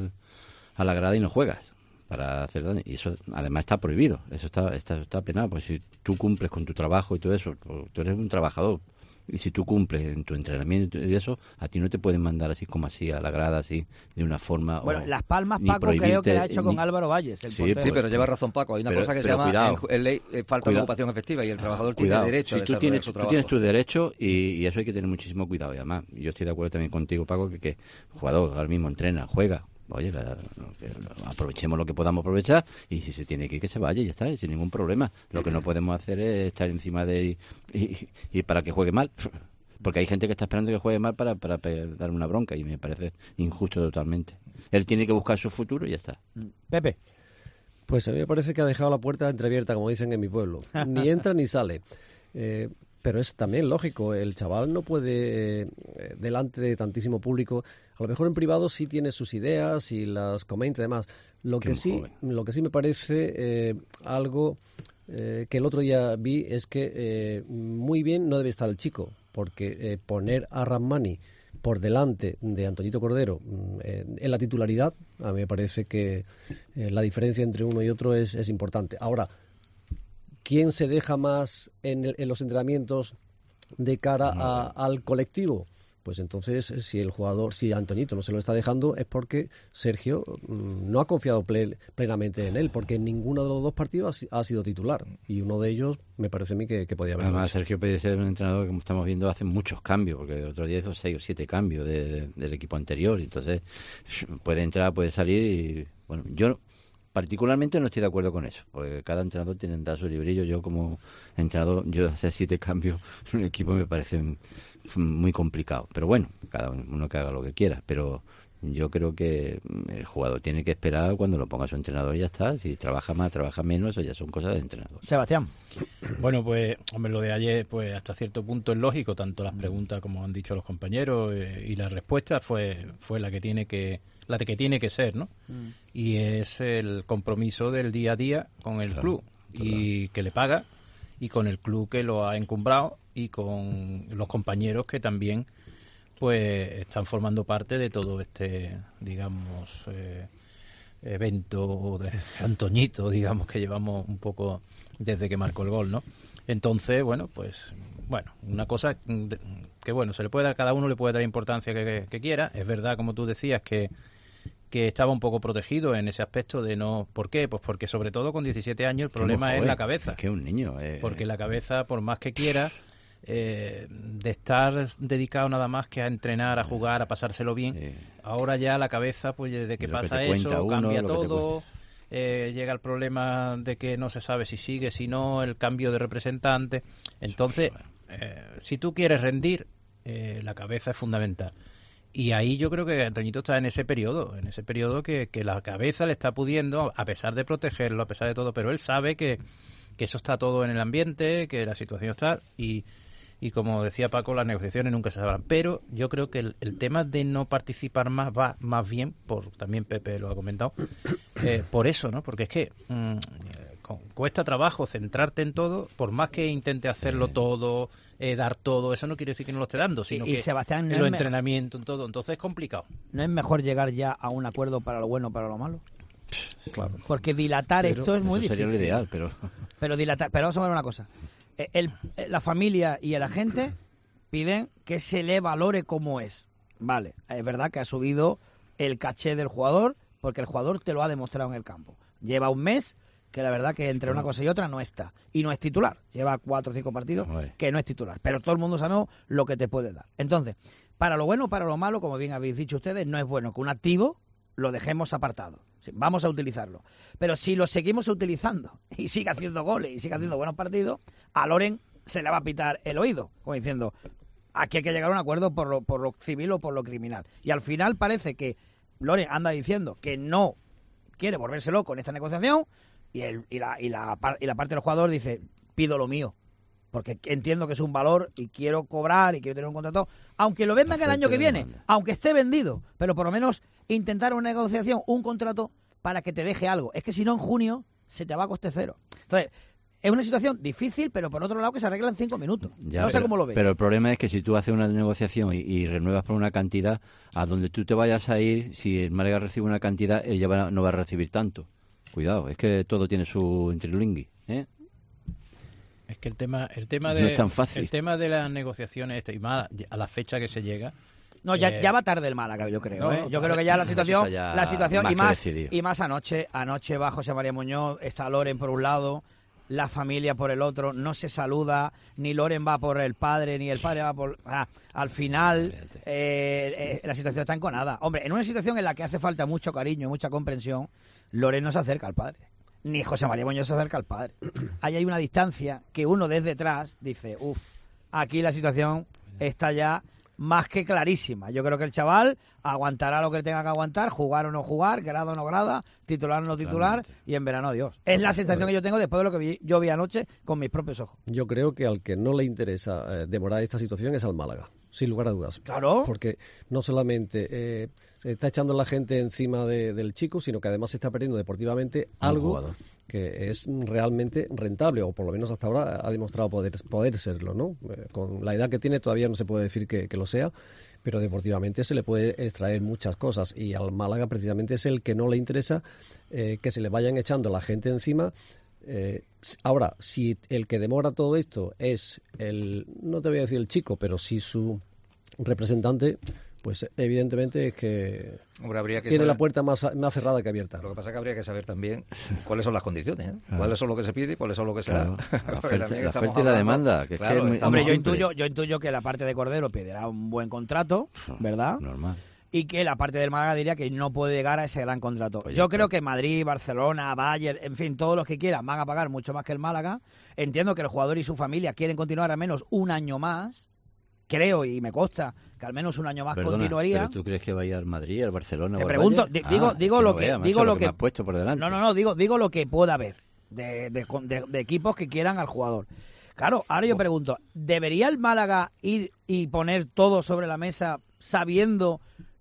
a la grada y no juegas para hacer daño. Y eso además está prohibido, eso está penado, pues si tú cumples con tu trabajo y todo eso, tú eres un trabajador. Y si tú cumples en tu entrenamiento y eso, a ti no te pueden mandar así como así a la grada, así, de una forma... Bueno, Las Palmas, Paco, creo que lo ha hecho con Álvaro Valles, el portero. Sí, pero lleva razón, Paco. Hay una cosa que se llama en ley falta de ocupación efectiva, y el trabajador tiene derecho a desarrollar su trabajo. Tú tienes tus derechos y eso hay que tener muchísimo cuidado. Y además, yo estoy de acuerdo también contigo, Paco, que el jugador ahora mismo entrena, juega. Oye, aprovechemos lo que podamos aprovechar, y si se tiene que ir, que se vaya y ya está, sin ningún problema. Lo que no podemos hacer es estar encima de y para que juegue mal, porque hay gente que está esperando que juegue mal para dar una bronca, y me parece injusto totalmente. Él tiene que buscar su futuro y ya está. Pepe. Pues a mí me parece que ha dejado la puerta entreabierta, como dicen en mi pueblo. Ni entra ni sale. Pero es también lógico, el chaval no puede, delante de tantísimo público, a lo mejor en privado sí tiene sus ideas y las comenta y demás. Lo que sí me parece algo que el otro día vi es que muy bien no debe estar el chico, porque poner a Rahmani por delante de Antoñito Cordero en la titularidad, a mí me parece que la diferencia entre uno y otro es importante. Ahora, ¿quién se deja más en los entrenamientos de cara al colectivo? Pues entonces, si Antoñito no se lo está dejando, es porque Sergio no ha confiado plenamente en él, porque en ninguno de los dos partidos ha sido titular, y uno de ellos me parece a mí que podía haber. Además, Sergio puede ser un entrenador que, como estamos viendo, hace muchos cambios, porque el otro día hizo 6 o 7 cambios del equipo anterior, entonces puede entrar, puede salir, y bueno, yo particularmente no estoy de acuerdo con eso, porque cada entrenador tiene que dar su librillo. Yo como entrenador, hacer 7 cambios en un equipo me parece muy complicado, pero bueno, cada uno que haga lo que quiera, pero yo creo que el jugador tiene que esperar cuando lo ponga su entrenador y ya está. Si trabaja más, trabaja menos, eso ya son cosas de entrenador. Sebastián. Bueno, pues, hombre, lo de ayer, pues hasta cierto punto es lógico, tanto las preguntas como han dicho los compañeros y la respuesta fue la que tiene que ser, ¿no? Y es el compromiso del día a día con el club, y que le paga, y con el club que lo ha encumbrado, y con los compañeros que también pues están formando parte de todo este, digamos, evento de Antoñito, digamos, que llevamos un poco desde que marcó el gol, ¿no? Entonces, bueno, pues, una cosa que bueno, cada uno le puede dar importancia que quiera. Es verdad, como tú decías, que estaba un poco protegido en ese aspecto de no... ¿Por qué? Pues porque sobre todo con 17 años el problema es la cabeza. Es que es un niño. Porque la cabeza, por más que quiera, de estar dedicado nada más que a entrenar, a jugar, a pasárselo bien, ahora ya la cabeza, pues desde que pasa eso, cambia todo, llega el problema de que no se sabe si sigue, si no, el cambio de representante. Entonces, si tú quieres rendir, la cabeza es fundamental. Y ahí yo creo que Antoñito está en ese periodo que la cabeza le está pudiendo, a pesar de protegerlo, a pesar de todo, pero él sabe que eso está todo en el ambiente, que la situación está, y como decía Paco, las negociaciones nunca se sabrán. Pero yo creo que el tema de no participar más va más bien, también Pepe lo ha comentado, por eso, ¿no? Porque es que cuesta trabajo centrarte en todo, por más que intente hacerlo todo, dar todo, eso no quiere decir que no lo esté dando, sino que Sebastián, en los entrenamientos, en todo, entonces es complicado. ¿No es mejor llegar ya a un acuerdo para lo bueno, para lo malo? Claro. Porque dilatar esto es muy difícil. Sería lo ideal, pero dilatar, pero vamos a ver una cosa. La familia y el agente piden que se le valore como es. Vale, es verdad que ha subido el caché del jugador, porque el jugador te lo ha demostrado en el campo. Lleva un mes que la verdad que entre una cosa y otra no está. Y no es titular. Lleva 4 o 5 partidos que no es titular. Pero todo el mundo sabemos lo que te puede dar. Entonces, para lo bueno, para lo malo, como bien habéis dicho ustedes, no es bueno que un activo lo dejemos apartado. Vamos a utilizarlo. Pero si lo seguimos utilizando y sigue haciendo goles y sigue haciendo buenos partidos, a Loren se le va a pitar el oído, como diciendo, aquí hay que llegar a un acuerdo por lo civil o por lo criminal. Y al final parece que Loren anda diciendo que no quiere volverse loco en esta negociación y la parte del jugador dice, pido lo mío, porque entiendo que es un valor y quiero cobrar y quiero tener un contrato, aunque lo vendan el año que viene, aunque esté vendido, pero por lo menos intentar una negociación, un contrato para que te deje algo. Es que si no, en junio se te va a coste cero. Entonces, es una situación difícil, pero por otro lado que se arregla en 5 minutos. No sé cómo lo ves. Pero el problema es que si tú haces una negociación y renuevas por una cantidad, a donde tú te vayas a ir, si el Málaga recibe una cantidad, él ya no va a recibir tanto. Cuidado, es que todo tiene su interlingui, Es que el tema no es tan fácil. El tema de las negociaciones y más a la fecha que se llega. No, ya va tarde el Málaga, yo creo. No, yo creo que ya la situación y más anoche va José María Muñoz, está Loren por un lado, la familia por el otro, no se saluda, ni Loren va por el padre, ni el padre va por... al final, la situación está enconada. Hombre, en una situación en la que hace falta mucho cariño, mucha comprensión, Loren no se acerca al padre, ni José María Muñoz se acerca al padre. Ahí hay una distancia que uno desde atrás dice, aquí la situación está ya más que clarísima. Yo creo que el chaval aguantará lo que tenga que aguantar, jugar o no jugar, grado o no grada, titular o no titular, y en verano Dios. Es la sensación que yo tengo después de lo que yo vi anoche con mis propios ojos. Yo creo que al que no le interesa demorar esta situación es al Málaga, sin lugar a dudas. Claro. Porque no solamente se está echando la gente encima del chico, sino que además se está perdiendo deportivamente algo que es realmente rentable, o por lo menos hasta ahora ha demostrado poder serlo, ¿no? Con la edad que tiene todavía no se puede decir que lo sea, pero deportivamente se le puede extraer muchas cosas, y al Málaga precisamente es el que no le interesa que se le vayan echando la gente encima. Ahora, si el que demora todo esto es no te voy a decir el chico, pero sí su representante, pues evidentemente es que, habría que tiene saber, la puerta más cerrada que abierta. Lo que pasa es que habría que saber también cuáles son las condiciones, cuáles son lo que se pide y cuáles son lo que será. La oferta y la demanda. Hombre, yo intuyo que la parte de Cordero pedirá un buen contrato, ¿verdad? Normal. Y que la parte del Málaga diría que no puede llegar a ese gran contrato. Yo creo que Madrid, Barcelona, Bayern, en fin, todos los que quieran van a pagar mucho más que el Málaga. Entiendo que el jugador y su familia quieren continuar al menos un año más. Creo, y me consta, que al menos un año más continuaría. ¿Pero tú crees que va a ir al Madrid, al Barcelona? Te pregunto, digo lo que me has puesto por delante. No, digo lo que pueda haber de equipos que quieran al jugador. Claro, ahora yo pregunto, ¿debería el Málaga ir y poner todo sobre la mesa sabiendo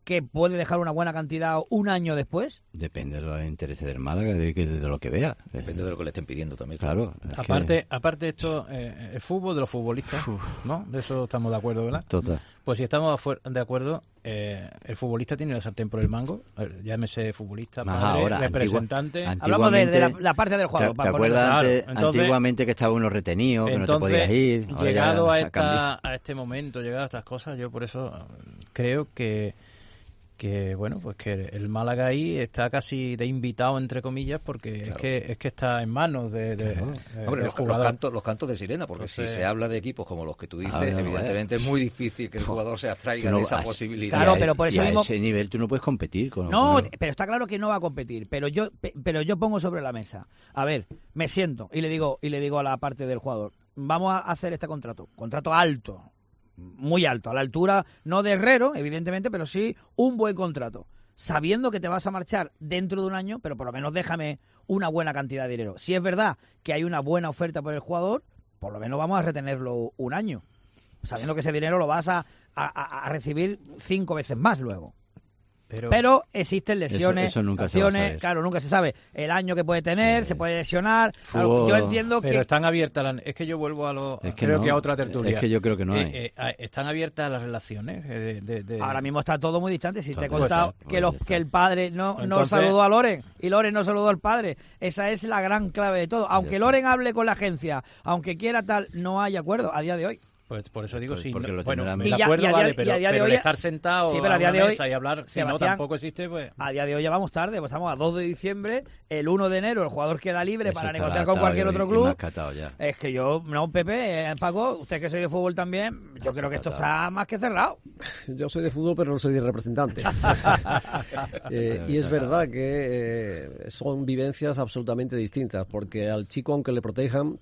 que puede dejar una buena cantidad un año después? Depende de los intereses del Málaga, de lo que vea. Depende de lo que le estén pidiendo también. Claro. Aparte esto, el fútbol de los futbolistas, ¿no? De eso estamos de acuerdo, ¿verdad? Total. Pues si estamos de acuerdo, el futbolista tiene la sartén por el mango, llámese futbolista, padre, ahora, representante. Hablamos de la parte del juego. ¿Te acuerdas antiguamente que estaba uno retenido, que no te podías ir? Llegado a este momento, llegado a estas cosas, yo por eso creo que bueno, pues que el Málaga ahí está casi de invitado, entre comillas, porque claro. es que está en manos del jugador. Los cantos de sirena, porque si se habla de equipos como los que tú dices, evidentemente es muy difícil que el jugador se abstraiga de esa posibilidad. Claro, pero por eso mismo, a ese nivel tú no puedes competir con... No, pero está claro que no va a competir, pero yo pongo sobre la mesa, a ver, me siento y le digo a la parte del jugador, vamos a hacer este contrato alto, muy alto, a la altura no de Herrero, evidentemente, pero sí un buen contrato, sabiendo que te vas a marchar dentro de un año, pero por lo menos déjame una buena cantidad de dinero. Si es verdad que hay una buena oferta por el jugador, por lo menos vamos a retenerlo un año, sabiendo que ese dinero lo vas a recibir 5 veces más luego. Pero existen lesiones, eso nunca se va a saber. Claro, nunca se sabe el año que puede tener, se puede lesionar. Claro, yo entiendo pero están abiertas, es que yo vuelvo a que a otra tertulia. Es que yo creo que no hay. Están abiertas las relaciones. Ahora mismo está todo muy distante. Si te he contado que el padre no saludó a Loren y Loren no saludó al padre, esa es la gran clave de todo. Aunque Loren hable con la agencia, aunque quiera tal, no hay acuerdo a día de hoy. Pues por eso digo, sí, el acuerdo vale, pero el estar sentado a una mesa y hablar, si no tampoco existe, pues... A día de hoy ya vamos tarde, pues estamos a 2 de diciembre, el 1 de enero el jugador queda libre para negociar con cualquier otro club. Es que yo, Pepe, Paco, usted que soy de fútbol también, yo creo que esto está más que cerrado. Yo soy de fútbol, pero no soy de representante. Y es verdad que son vivencias absolutamente distintas, porque al chico, aunque le protejan,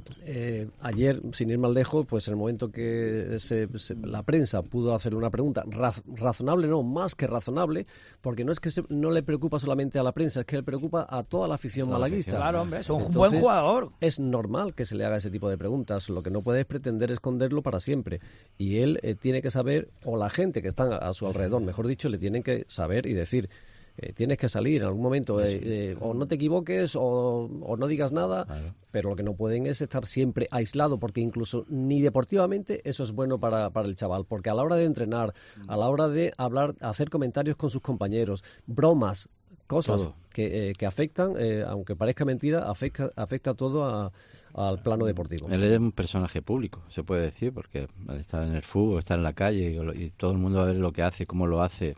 ayer, sin ir más lejos, pues en el momento que la prensa pudo hacerle una pregunta razonable, no, más que razonable, porque no es que no le preocupa solamente a la prensa, es que le preocupa a toda la afición malaguista. Claro, hombre, es un buen jugador. Es normal que se le haga ese tipo de preguntas, lo que no puede es pretender esconderlo para siempre. Y él tiene que saber, o la gente que está a su alrededor, mejor dicho, le tienen que saber y decir... tienes que salir en algún momento, o no te equivoques o no digas nada, claro. Pero lo que no pueden es estar siempre aislado, porque incluso ni deportivamente eso es bueno para el chaval, porque a la hora de entrenar, a la hora de hablar, hacer comentarios con sus compañeros, bromas, cosas que afectan, aunque parezca mentira, afecta todo al plano deportivo. Él es un personaje público, se puede decir, porque está en el fútbol, está en la calle y todo el mundo va a ver lo que hace, cómo lo hace.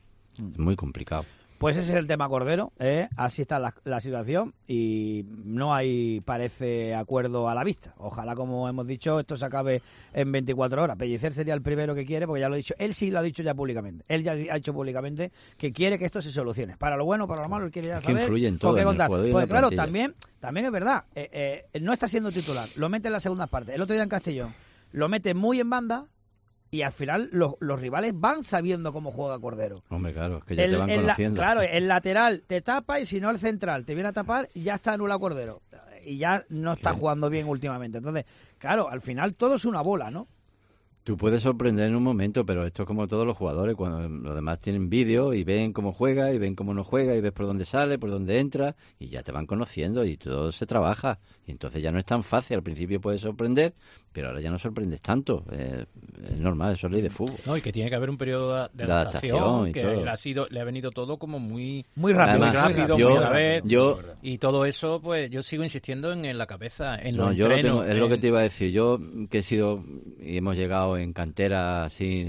Es muy complicado. Pues ese es el tema Cordero, así está la situación y no hay, parece, acuerdo a la vista. Ojalá, como hemos dicho, esto se acabe en 24 horas. Pellicer sería el primero que quiere, porque ya lo he dicho, él sí lo ha dicho ya públicamente. Él ya ha dicho públicamente que quiere que esto se solucione. Para lo bueno, para lo malo, él quiere ya saber. Que influye en todo, qué contar. Pues claro, también es verdad, no está siendo titular, lo mete en la segunda parte. El otro día en Castellón lo mete muy en banda. Y al final los rivales van sabiendo cómo juega Cordero. Hombre, claro, es que ya te van conociendo. Claro, el lateral te tapa y si no el central te viene a tapar y ya está anulado Cordero. Y ya no está jugando bien últimamente. Entonces, claro, al final todo es una bola, ¿no? Tú puedes sorprender en un momento, pero esto es como todos los jugadores, cuando los demás tienen vídeo y ven cómo juega y ven cómo no juega y ves por dónde sale, por dónde entra y ya te van conociendo y todo se trabaja. Y entonces ya no es tan fácil. Al principio puedes sorprender, pero ahora ya no sorprendes tanto. Es normal, eso es ley de fútbol. No, y que tiene que haber un periodo de adaptación y que todo. Le ha venido todo como muy rápido. Además, muy a la vez. Y todo eso, pues yo sigo insistiendo en la cabeza, en los entrenos. Es lo que te iba a decir. Yo, que he sido y hemos llegado en cantera así...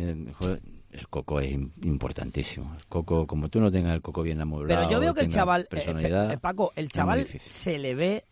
El Coco es importantísimo. El Coco, como tú no tengas el Coco bien amueblado... Pero yo veo que el chaval, Paco, el chaval se le ve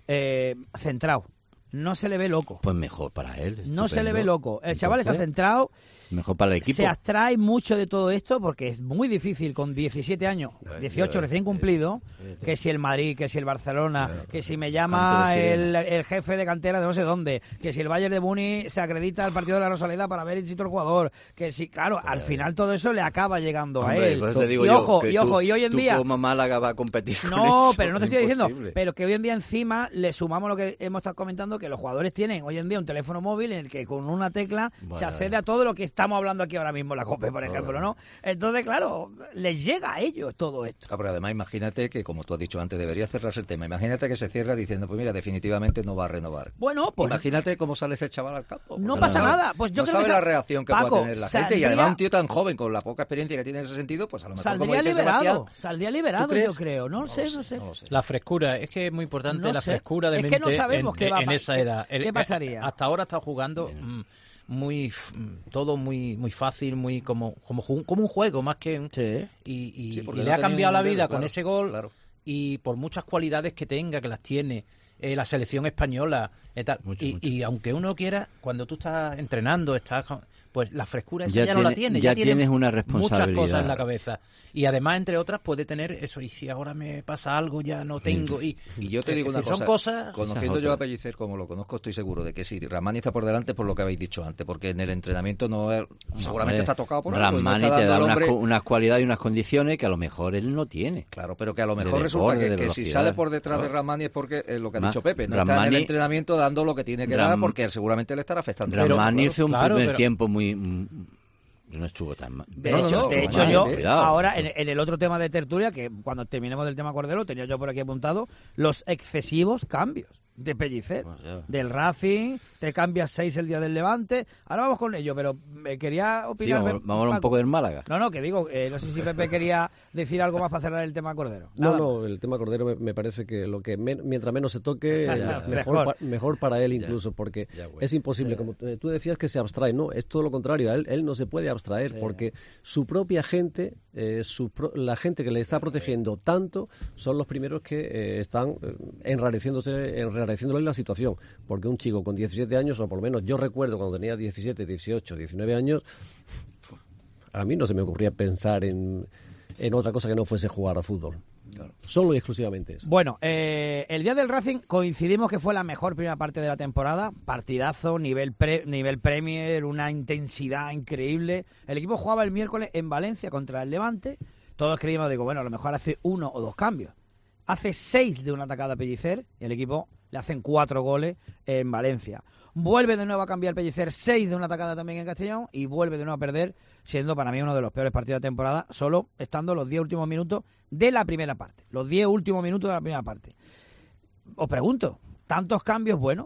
centrado. No se le ve loco. Pues mejor para él. Estupendo. No se le ve loco. El chaval está centrado. Mejor para el equipo. Se abstrae mucho de todo esto porque es muy difícil con 17 años, 18 recién cumplido, que si el Madrid, que si el Barcelona, que si me llama el jefe de cantera de no sé dónde, que si el Bayern de Múnich se acredita al partido de la Rosaleda para ver in situ el jugador, que si, claro, al final todo eso le acaba llegando a él. Y ojo, y hoy en día... como Málaga va a competir con no, eso. pero no te estoy diciendo, pero que hoy en día encima le sumamos lo que hemos estado comentando, que los jugadores tienen hoy en día un teléfono móvil en el que con una tecla Bueno, se accede a todo lo que estamos hablando aquí ahora mismo en la COPE, por ejemplo, ¿no? Entonces, claro, les llega a ellos todo esto. Pero además imagínate que, como tú has dicho antes, debería cerrarse el tema. Imagínate que se cierra diciendo, pues mira, definitivamente no va a renovar. Bueno, pues... Imagínate cómo sale ese chaval al campo. No pasa nada. Pues yo no creo sabe que la reacción que Paco, pueda tener la gente. Y además saldría- un tío tan joven, con la poca experiencia que tiene en ese sentido, pues a lo mejor, como Saldría dice liberado, Sebastián... saldría liberado, ¿Tú crees? yo creo. No sé. La frescura, es que es muy importante No la sé. frescura de Es mente que no sabemos qué va a en pa- esa edad. ¿Qué pasaría? Hasta ahora está jugando todo muy fácil, muy como un juego más que y Sí, porque le no ha tenía cambiado la un dedo, vida claro, con ese gol claro. y por muchas cualidades que tenga, que las tiene. La selección española y tal. Y aunque uno quiera, cuando tú estás entrenando, pues la frescura esa ya no la tiene. Ya tiene tienes una muchas responsabilidad. cosas en la cabeza. Y además, entre otras, puede tener eso. Y si ahora me pasa algo, ya no tengo. Y yo te digo es una decir, son cosa, cosas... conociendo yo a Pellicer como lo conozco, estoy seguro de que si Ramani está por delante, por lo que habéis dicho antes, porque en el entrenamiento seguramente está tocado por algo y no Ramani está te dando da al hombre... unas cualidades y unas condiciones que a lo mejor él no tiene. Claro, pero que a lo De mejor resulta desborde, de que si velocidad. sale por detrás de Claro. Ramani es porque es lo que ha dicho Ma- Pepe, no está en el Ramani- entrenamiento dando lo que tiene que dar porque seguramente le estará afectando. Ramani hizo un Claro, primer pero- tiempo no estuvo tan mal. De hecho, yo, cuidado. ahora, en el otro tema de tertulia, que cuando terminemos del tema Cordero, tenía yo por aquí apuntado los excesivos cambios de Pellicer. Del Racing, te cambias 6 el día del Levante. Ahora vamos con ello, pero me quería Sí, opinar... vamos a hablar un poco del Málaga. No, que digo, no sé si Pepe quería decir algo más para cerrar el tema Cordero. Nada. No, el tema Cordero me parece que lo que mientras menos se toque, Ya, mejor, mejor para él incluso, porque bueno. es imposible, como tú decías que se abstrae, no, es todo lo contrario, él no se puede abstraer, porque su propia gente, la gente que le está protegiendo tanto, son los primeros que están enrareciéndole la situación, porque un chico con 17 años, o por lo menos yo recuerdo cuando tenía 17, 18, 19 años, a mí no se me ocurría pensar en otra cosa que no fuese jugar a fútbol. Claro. Solo y exclusivamente eso. Bueno, el día del Racing coincidimos que fue la mejor primera parte de la temporada. Partidazo, nivel Premier, una intensidad increíble. El equipo jugaba el miércoles en Valencia contra el Levante. Todos creíamos, bueno, a lo mejor hace 1 o 2 cambios. Hace 6 de una atacada Pellicer y el equipo le hacen 4 goles en Valencia. Vuelve de nuevo a cambiar Pellicer, 6 de una atacada también en Castellón y vuelve de nuevo a perder, siendo para mí uno de los peores partidos de temporada, solo estando los 10 últimos minutos de la primera parte. Los 10 últimos minutos de la primera parte. Os pregunto, ¿tantos cambios buenos?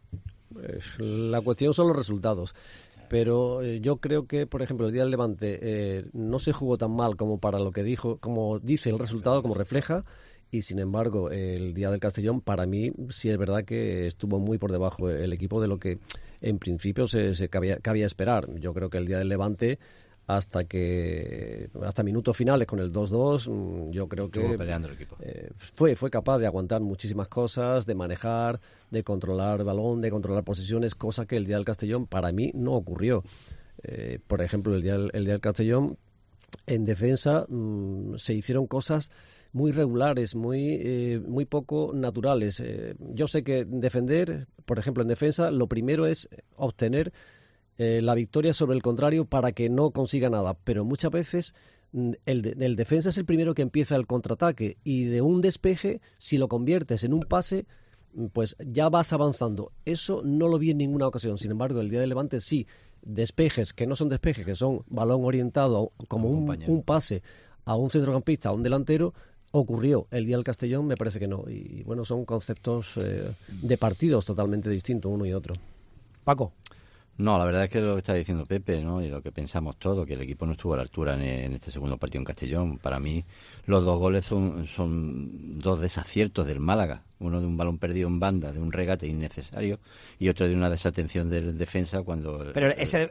La cuestión son los resultados. Pero yo creo que, por ejemplo, el día del Levante no se jugó tan mal como para lo que dijo, como dice el resultado, como refleja. Y sin embargo, el día del Castellón, para mí, sí es verdad que estuvo muy por debajo el equipo de lo que en principio se cabía esperar. Yo creo que el día del Levante, hasta minutos finales con el 2-2, yo creo que Estuvo peleando el equipo. Fue capaz de aguantar muchísimas cosas, de manejar, de controlar el balón, de controlar posiciones, cosa que el día del Castellón para mí no ocurrió. Por ejemplo, el día del Castellón, en defensa se hicieron cosas muy regulares, muy poco naturales. Yo sé que defender, por ejemplo, en defensa, lo primero es obtener la victoria sobre el contrario para que no consiga nada, pero muchas veces el defensa es el primero que empieza el contraataque y de un despeje, si lo conviertes en un pase, pues ya vas avanzando. Eso no lo vi en ninguna ocasión. Sin embargo, el día del Levante sí, despejes que no son despejes, que son balón orientado como un pase a un centrocampista, a un delantero, ocurrió. El día del Castellón me parece que no. Y bueno, son conceptos de partidos totalmente distintos uno y otro. Paco. No, la verdad es que lo que está diciendo Pepe, ¿no? Y lo que pensamos todos, que el equipo no estuvo a la altura en este segundo partido en Castellón. Para mí, los 2 goles son 2 desaciertos del Málaga. Uno de un balón perdido en banda, de un regate innecesario, y otro de una desatención del defensa cuando... Pero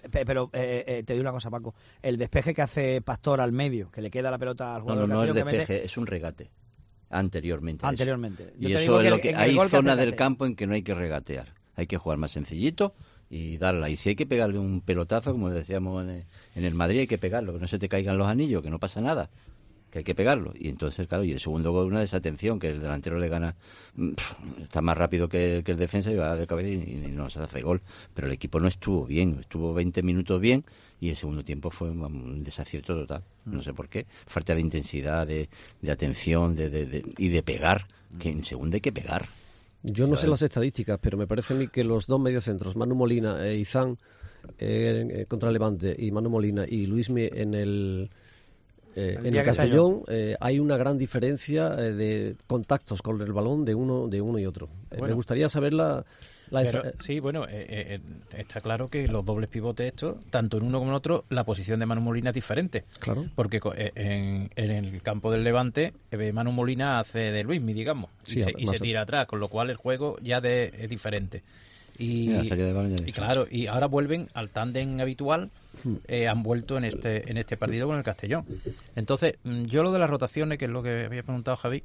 te digo una cosa, Paco. El despeje que hace Pastor al medio, que le queda la pelota al jugador... No es despeje, es un regate. Anteriormente. Yo y te eso digo es lo que hay zonas del Castellón. campo en que no hay que regatear. Hay que jugar más sencillito y darla. Y si hay que pegarle un pelotazo, como decíamos en el Madrid, hay que pegarlo, que no se te caigan los anillos, que no pasa nada, que hay que pegarlo. Y entonces, claro, y el segundo gol, una desatención, que el delantero le gana, está más rápido que el defensa y va de cabeza y no se hace gol. Pero el equipo no estuvo bien, estuvo 20 minutos bien y el segundo tiempo fue un desacierto total. No sé por qué. Falta de intensidad, de atención y de pegar, que en segundo hay que pegar. Yo no sé las estadísticas, pero me parece a mí que los dos mediocentros, Manu Molina e Izán contra el Levante, y Manu Molina y Luismi en el Castellón, hay una gran diferencia de contactos con el balón de uno y otro. Me gustaría saber sí, bueno, está claro que los dobles pivotes estos, tanto en uno como en otro, la posición de Manu Molina es diferente. Claro. Porque en el campo del Levante, Manu Molina hace de Luismi, digamos, y se tira atrás, con lo cual el juego ya es diferente. Y claro, y ahora vuelven al tándem habitual, han vuelto en este partido con el Castellón. Entonces, yo lo de las rotaciones, que es lo que había preguntado Javi,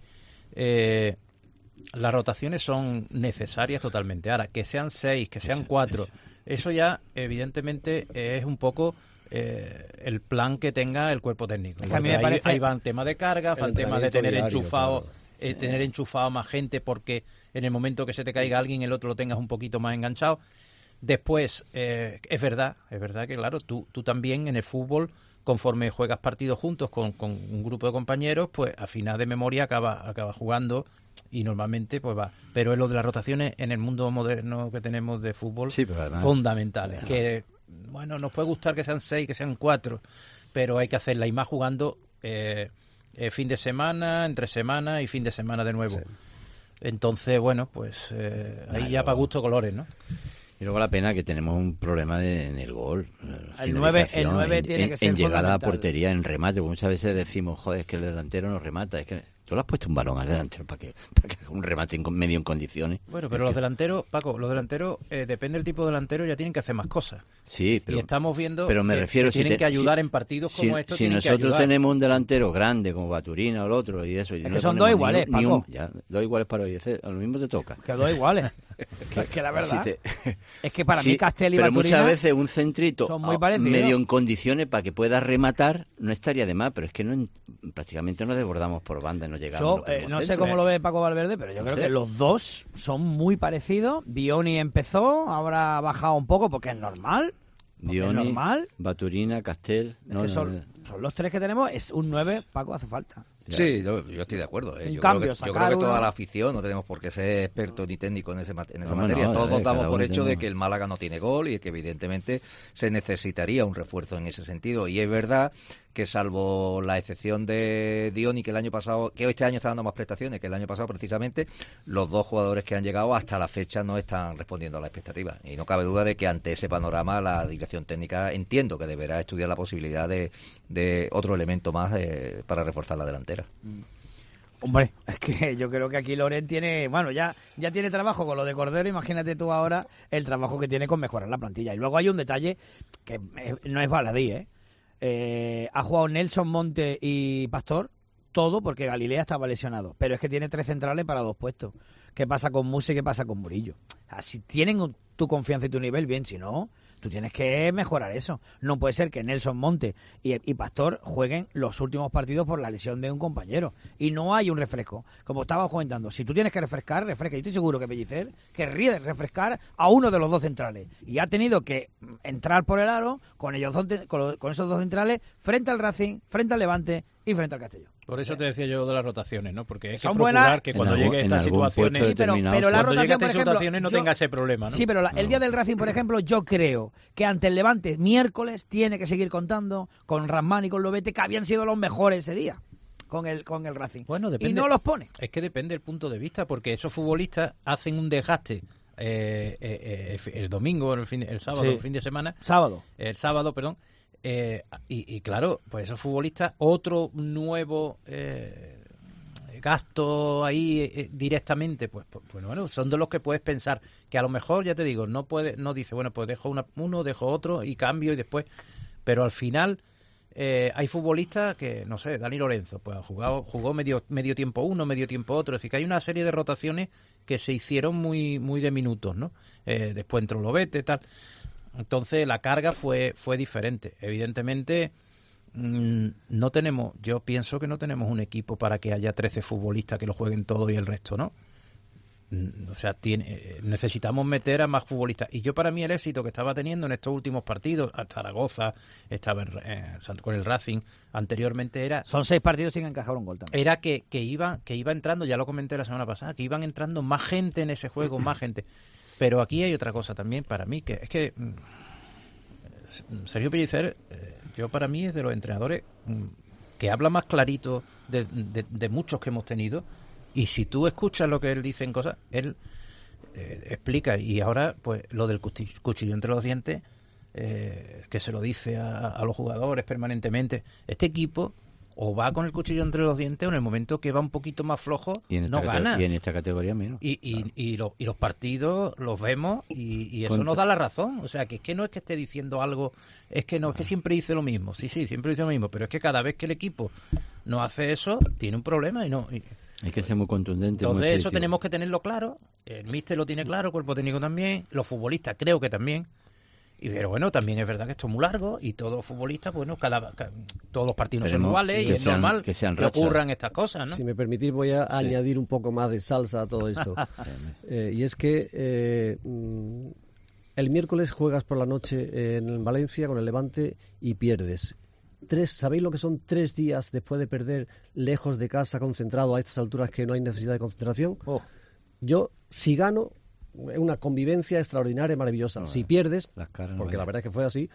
las rotaciones son necesarias totalmente. Ahora, que sean 6, que sean 4, eso ya evidentemente es un poco el plan que tenga el cuerpo técnico. Es que a mí me parece... Ahí van temas de carga, van temas de tener enchufado... tener enchufado más gente, porque en el momento que se te caiga alguien, el otro lo tengas un poquito más enganchado. Después, es verdad que, claro, tú también en el fútbol, conforme juegas partidos juntos con un grupo de compañeros, pues a final de memoria acaba jugando, y normalmente pues va. Pero es lo de las rotaciones en el mundo moderno que tenemos de fútbol, fundamentales. Que, bueno, nos puede gustar que sean 6, que sean 4, pero hay que hacerla, y más jugando... fin de semana, entre semana y fin de semana de nuevo. Sí. Entonces, bueno, pues ahí ya para gusto colores, ¿no? Y luego la pena que tenemos un problema en el gol. El 9 tiene que ser en llegada a la portería, en remate. Muchas veces decimos, joder, es que el delantero no remata. Es que tú le has puesto un balón al delantero para que un remate medio en condiciones. Bueno, pero delanteros, Paco, depende del tipo de delantero, ya tienen que hacer más cosas. Sí, pero... Y estamos viendo que tienen que ayudar en partidos como estos. Si nosotros tenemos un delantero grande, como Baturina o el otro, y eso... Es que son dos iguales, Paco. Dos iguales para hoy. A lo mismo te toca. Que dos iguales. que la verdad... Es que para mí Castel y Baturina... Pero muchas veces un centrito son muy parecidos, medio en condiciones para que pueda rematar no estaría de más, pero es que prácticamente no desbordamos por banda, no llegamos. No sé cómo lo ve Paco Valverde, pero yo creo que los dos son muy parecidos. Dioni empezó, ahora ha bajado un poco porque es normal. Dioni, Baturina, Castel... Son los tres que tenemos, es un 9, Paco, hace falta. Sí, yo estoy de acuerdo. Yo creo que toda la afición, no tenemos por qué ser expertos ni técnicos en esa materia. Todos damos por hecho de que el Málaga no tiene gol y que evidentemente se necesitaría un refuerzo en ese sentido. Y es verdad que, salvo la excepción de Dioni, que el año pasado, que este año está dando más prestaciones que el año pasado precisamente, los dos jugadores que han llegado hasta la fecha no están respondiendo a las expectativas. Y no cabe duda de que ante ese panorama la dirección técnica entiendo que deberá estudiar la posibilidad de otro elemento más para reforzar la delantera. Hombre, es que yo creo que aquí Loren tiene, bueno, ya tiene trabajo con lo de Cordero, imagínate tú ahora el trabajo que tiene con mejorar la plantilla. Y luego hay un detalle que no es baladí, ha jugado Nelson, Monte y Pastor, todo porque Galilea estaba lesionado, pero es que tiene 3 centrales para 2 puestos. ¿Qué pasa con Musa y qué pasa con Murillo? O sea, si tienen tu confianza y tu nivel, bien, si no... Tú tienes que mejorar eso. No puede ser que Nelson, Monte y Pastor jueguen los últimos partidos por la lesión de un compañero. Y no hay un refresco. Como estaba comentando, si tú tienes que refresca. Yo estoy seguro que Pellicer querría refrescar a uno de los dos centrales. Y ha tenido que entrar por el aro con esos dos centrales frente al Racing, frente al Levante y frente al Castellón. Por eso te decía yo de las rotaciones, ¿no? Porque hay que son procurar buenas, que cuando llegue a estas situaciones... Sí, pero la rotación, por ejemplo, no tenga ese problema, ¿no? Sí, pero el día del Racing, por ejemplo, yo creo que ante el Levante, miércoles, tiene que seguir contando con Rasmán y con Lobete, que habían sido los mejores ese día con el Racing. Bueno, depende, y no los pone. Es que depende del punto de vista, porque esos futbolistas hacen un desgaste el domingo, el sábado, el fin de semana. El sábado, perdón. Y claro, pues esos futbolistas, otro nuevo gasto ahí directamente, pues bueno, son de los que puedes pensar que a lo mejor, ya te digo, no dice, bueno, pues dejo uno, dejo otro y cambio y después, pero al final hay futbolistas que, no sé, Dani Lorenzo, pues jugó medio tiempo uno, medio tiempo otro, es decir, que hay una serie de rotaciones que se hicieron muy de minutos, ¿no? Después entró Lobete, tal. Entonces la carga fue diferente. Evidentemente yo pienso que no tenemos un equipo para que haya 13 futbolistas que lo jueguen todo y el resto, ¿no? O sea, necesitamos meter a más futbolistas. Y yo, para mí, el éxito que estaba teniendo en estos últimos partidos, a Zaragoza, estaba con el Racing, anteriormente era... Son 6 partidos sin encajar un gol también. Era que iba entrando, ya lo comenté la semana pasada, que iban entrando más gente en ese juego, más gente. Pero aquí hay otra cosa también para mí, que es que Sergio Pellicer, yo para mí es de los entrenadores que habla más clarito de muchos que hemos tenido. Y si tú escuchas lo que él dice en cosas, él explica. Y ahora, pues, lo del cuchillo entre los dientes, que se lo dice a los jugadores permanentemente. Este equipo o va con el cuchillo entre los dientes o en el momento que va un poquito más flojo, no gana. Y en esta categoría menos. Y los partidos los vemos y eso nos da la razón. O sea, que es que no es que esté diciendo algo, es que no es que siempre dice lo mismo. Sí, siempre dice lo mismo. Pero es que cada vez que el equipo no hace eso, tiene un problema y no... Hay que ser muy contundente. Entonces muy eso tenemos que tenerlo claro. El míster lo tiene claro, el cuerpo técnico también, los futbolistas creo que también. Pero bueno, también es verdad que esto es muy largo y todos los futbolistas, bueno, todos los partidos son iguales y es normal que ocurran estas cosas, ¿no? Si me permitís, voy a añadir un poco más de salsa a todo esto. Y es que el miércoles juegas por la noche en Valencia con el Levante y pierdes. ¿Sabéis lo que son 3 días después de perder lejos de casa, concentrado a estas alturas que no hay necesidad de concentración? Yo, si gano, es una convivencia extraordinaria, maravillosa. Si pierdes, porque la verdad es que fue así,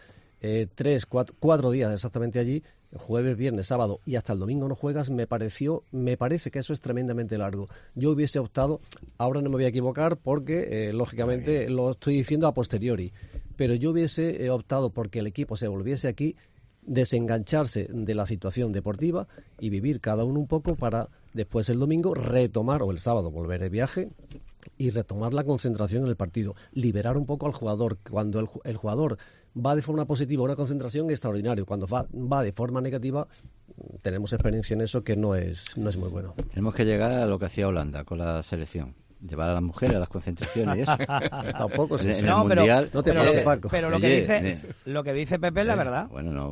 4 días exactamente allí, jueves, viernes, sábado y hasta el domingo no juegas, me parece que eso es tremendamente largo. Yo hubiese optado, ahora no me voy a equivocar porque lógicamente lo estoy diciendo a posteriori, pero yo hubiese optado porque el equipo se volviese aquí, desengancharse de la situación deportiva y vivir cada uno un poco para después el domingo retomar, o el sábado volver de viaje y retomar la concentración en el partido, liberar un poco al jugador. Cuando el jugador va de forma positiva a una concentración, es extraordinario. Cuando va de forma negativa, tenemos experiencia en eso que no es muy bueno. Tenemos que llegar a lo que hacía Holanda con la selección. Llevar a las mujeres a las concentraciones y eso. Tampoco en el mundial. No te pases, Paco. Pero lo que dice Pepe es la verdad.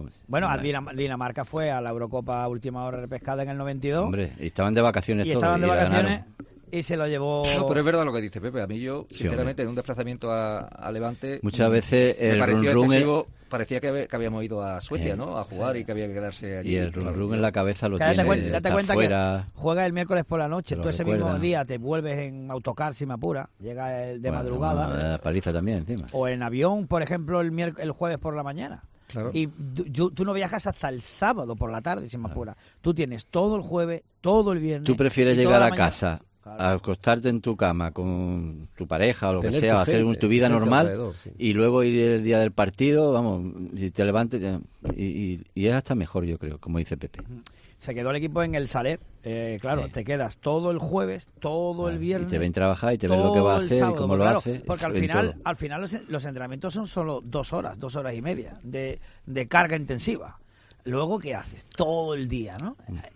Dinamarca fue a la Eurocopa última hora repescada en el 92. Hombre, y estaban de vacaciones todos. Y se lo llevó... No, pero es verdad lo que dice Pepe. A mí sinceramente, en un desplazamiento a Levante... Muchas veces me pareció excesivo. Parecía que habíamos ido a Suecia, ¿no? A jugar y que había que quedarse allí. Y el rum en la cabeza lo tiene. Date cuenta fuera, que juega el miércoles por la noche. Tú ese mismo día te vuelves en autocar, si me apura. Llega el de madrugada. La paliza también encima. O en avión, por ejemplo, el jueves por la mañana. Claro. Y tú no viajas hasta el sábado por la tarde, si me apura. Tú tienes todo el jueves, todo el viernes. Tú prefieres llegar a casa... Claro. Acostarte en tu cama con tu pareja o lo que sea, hacer tu vida normal y luego ir el día del partido, vamos, si te levantes y es hasta mejor, yo creo, como dice Pepe. Se quedó el equipo en el Saler, te quedas todo el jueves, todo el viernes. Y te ven trabajar y te ven lo que va a hacer sábado, y cómo lo hace. Porque al final los entrenamientos son solo 2 horas y media de carga intensiva. Luego, ¿qué haces? Todo el día, ¿no?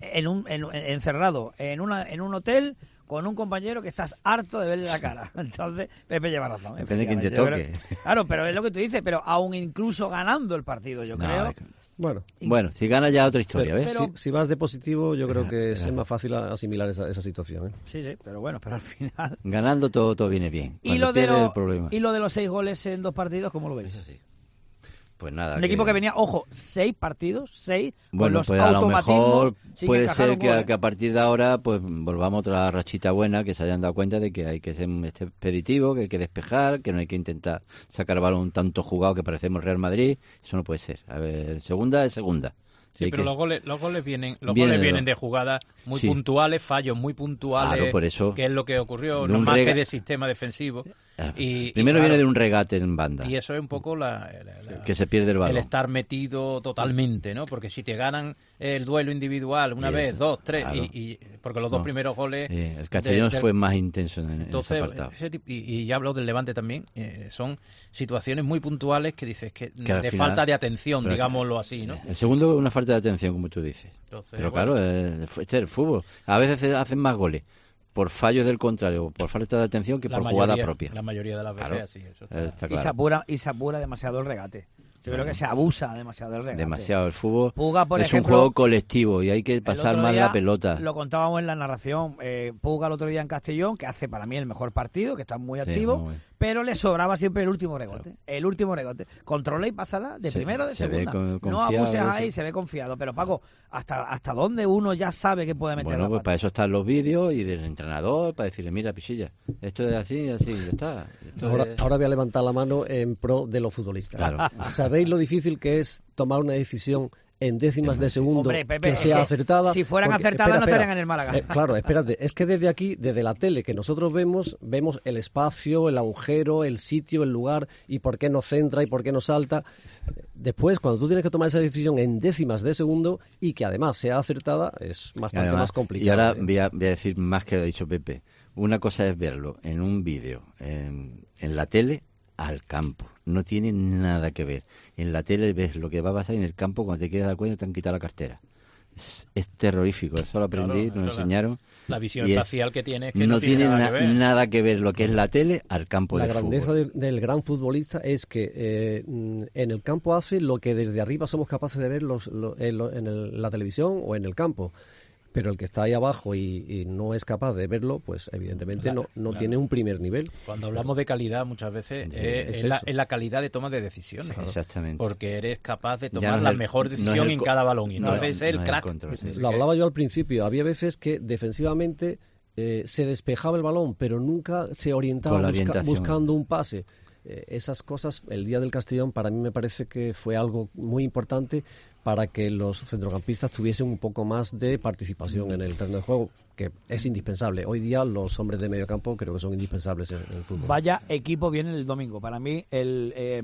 Encerrado en un hotel con un compañero que estás harto de verle la cara. Entonces, Pepe lleva razón. Depende de quién te toque. Claro, pero es lo que tú dices, pero aún incluso ganando el partido, yo creo. Bueno, si gana ya otra historia, ¿ves? Pero, si vas de positivo, yo creo que es más fácil asimilar esa situación. Sí, pero al final... Ganando todo viene bien. Y lo de los 6 goles en 2 partidos, ¿cómo lo veis? Eso sí. Pues nada. Un equipo que venía, 6 partidos, 6. Bueno, pues a lo mejor puede ser que a partir de ahora pues volvamos a otra rachita buena, que se hayan dado cuenta de que hay que ser expeditivo, que hay que despejar, que no hay que intentar sacar balón tanto jugado que parecemos Real Madrid. Eso no puede ser. A ver, segunda es segunda. Sí, pero los goles vienen de jugadas muy puntuales, fallos muy puntuales, claro, por eso, que es lo que ocurrió, no más que de sistema defensivo. Primero viene de un regate en banda. Y eso es un poco que se pierde el balón. El estar metido totalmente, ¿no? Porque si te ganan el duelo individual una vez, 2, 3, claro. Porque los 2 primeros goles... el Castellón fue más intenso en ese apartado. Y ya hablo del Levante también, son situaciones muy puntuales que dices que de falta de atención, digámoslo así, ¿no? El segundo es una falta de atención, como tú dices. Entonces, pero claro, este es el fútbol. A veces hacen más goles por fallos del contrario, por falta de atención, que por jugada propia. La mayoría de las veces así. Eso está claro. Y se apura demasiado el regate. Yo creo que se abusa demasiado del regate. Demasiado. El fútbol Puga, por es ejemplo, un juego colectivo y hay que pasar más la pelota. Lo contábamos en la narración. Puga el otro día en Castellón, que hace para mí el mejor partido, que está muy activo, muy pero le sobraba siempre el último regote. Claro. El último regote. Controla y pásala de primera o de segunda. No abuses ahí, se ve confiado. Pero Paco, ¿hasta dónde uno ya sabe que puede meter la pues pata? para eso están los vídeos y del entrenador, para decirle, mira, Pichilla, esto es así, ya está. Ahora voy a levantar la mano en pro de los futbolistas. Claro. ¿Sabéis lo difícil que es tomar una decisión en décimas de segundo, Pepe, que sea acertada? Si fueran acertadas no estarían en el Málaga. Claro, espérate, es que desde aquí, desde la tele que nosotros vemos el espacio, el agujero, el sitio, el lugar, y por qué no centra y por qué no salta. Después, cuando tú tienes que tomar esa decisión en décimas de segundo y que además sea acertada, es bastante más complicado. Y ahora voy a decir más que ha dicho Pepe. Una cosa es verlo en un vídeo, en la tele, al campo. No tiene nada que ver. En la tele ves lo que va a pasar, en el campo cuando te quieres dar cuenta te han quitado la cartera. Es terrorífico. Eso lo aprendí, nos enseñaron. La visión espacial que tiene es que no tiene nada que ver lo que es la tele al campo de fútbol. La grandeza del gran futbolista es que en el campo hace lo que desde arriba somos capaces de ver en la televisión o en el campo. Pero el que está ahí abajo y no es capaz de verlo, pues evidentemente no tiene un primer nivel. Cuando hablamos de calidad, muchas veces es la calidad de toma de decisiones. Claro. Exactamente. Porque eres capaz de tomar la mejor decisión en cada balón. Y entonces es el crack. Lo hablaba yo al principio. Había veces que defensivamente se despejaba el balón, pero nunca se orientaba buscando un pase. Esas cosas, el día del Castellón, para mí me parece que fue algo muy importante para que los centrocampistas tuviesen un poco más de participación en el terreno de juego, que es indispensable. Hoy día los hombres de medio campo creo que son indispensables en el fútbol. Vaya equipo viene el domingo. Para mí la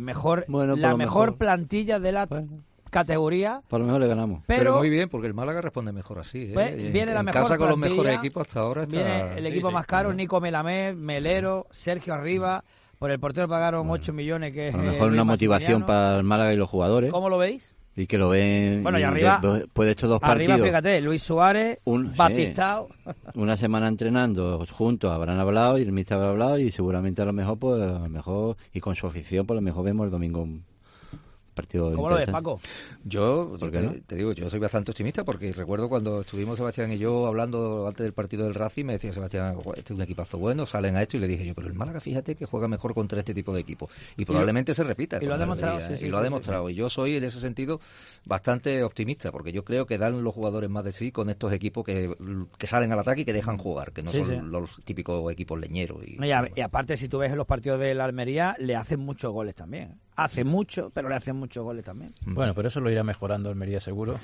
mejor plantilla de la categoría. Por lo mejor le ganamos. Pero muy bien, porque el Málaga responde mejor así. Viene la mejor casa con plantilla, los mejores equipos hasta ahora. Viene el equipo más caro, Nico Melamé, Melero, Sergio Arriba. Por el portero pagaron 8 millones, que es... A lo mejor una motivación para el Málaga y los jugadores. ¿Cómo lo veis? Y que lo ven... Bueno, y arriba... Después de estos dos partidos... Arriba, fíjate, Luis Suárez, Batistao... Una semana entrenando juntos, habrán hablado y el míster habrá hablado y seguramente a lo mejor, y con su afición, pues a lo mejor vemos el domingo un partido ¿Cómo lo ves, Paco? Yo te digo, yo soy bastante optimista porque recuerdo cuando estuvimos Sebastián y yo hablando antes del partido del Racing, me decía Sebastián, este es un equipazo bueno, salen a esto, y le dije yo, pero el Málaga fíjate que juega mejor contra este tipo de equipos y probablemente se repita. Y lo ha demostrado. Y lo ha demostrado. Y yo soy en ese sentido bastante optimista porque yo creo que dan los jugadores más de sí con estos equipos que salen al ataque y que dejan jugar, que no son los típicos equipos leñeros. Y aparte, si tú ves en los partidos de la Almería, le hacen muchos goles también. Hace mucho, pero le hacen muchos goles también. Bueno, pero eso lo irá mejorando Almería seguro,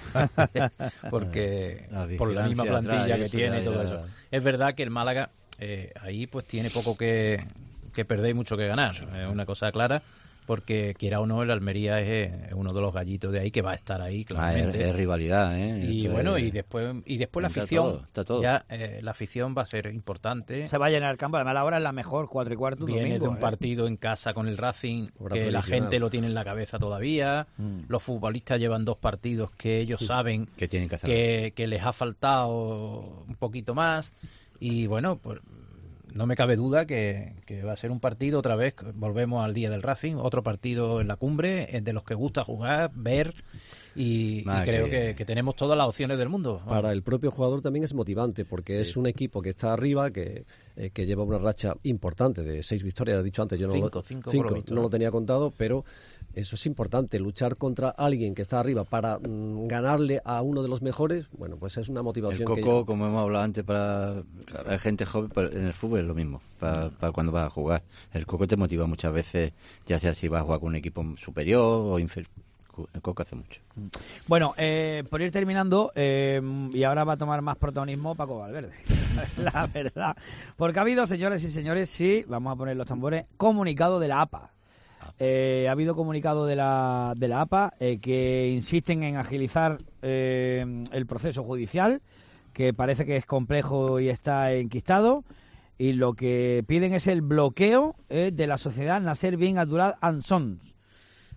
porque por la misma plantilla que tiene y todo eso. Es verdad que el Málaga ahí pues tiene poco que perder y mucho que ganar, es una cosa clara, porque quiera o no, el Almería es uno de los gallitos de ahí que va a estar ahí claramente. Es rivalidad, y esto bueno, y después la afición, está todo. Ya la afición va a ser importante. Se va a llenar el campo, además la hora es la mejor, 4:15 Viene domingo, de un partido en casa con el Racing, que la gente lo tiene en la cabeza todavía. Los futbolistas llevan 2 partidos que ellos saben que tienen que hacer, que les ha faltado un poquito más, y bueno, pues no me cabe duda que va a ser un partido otra vez. Volvemos al día del Racing, otro partido en la cumbre, de los que gusta jugar, ver, y creo que tenemos todas las opciones del mundo. Para el propio jugador también es motivante, porque es un equipo que está arriba, que lleva una racha importante de 6 victorias, he dicho antes, yo cinco, no lo tenía contado, pero eso es importante, luchar contra alguien que está arriba para ganarle a uno de los mejores, bueno, pues es una motivación. El Coco, como hemos hablado antes, para la gente joven, en el fútbol es lo mismo, para cuando vas a jugar. El Coco te motiva muchas veces, ya sea si vas a jugar con un equipo superior o inferior. El Coco hace mucho. Bueno, por ir terminando, y ahora va a tomar más protagonismo Paco Valverde, la verdad. Porque ha habido, señores y señores, sí, vamos a poner los tambores, comunicado de la APA. Ha habido comunicado de la APA que insisten en agilizar el proceso judicial, que parece que es complejo y está enquistado, y lo que piden es el bloqueo de la sociedad Nasser Bin Abdullah and Sons.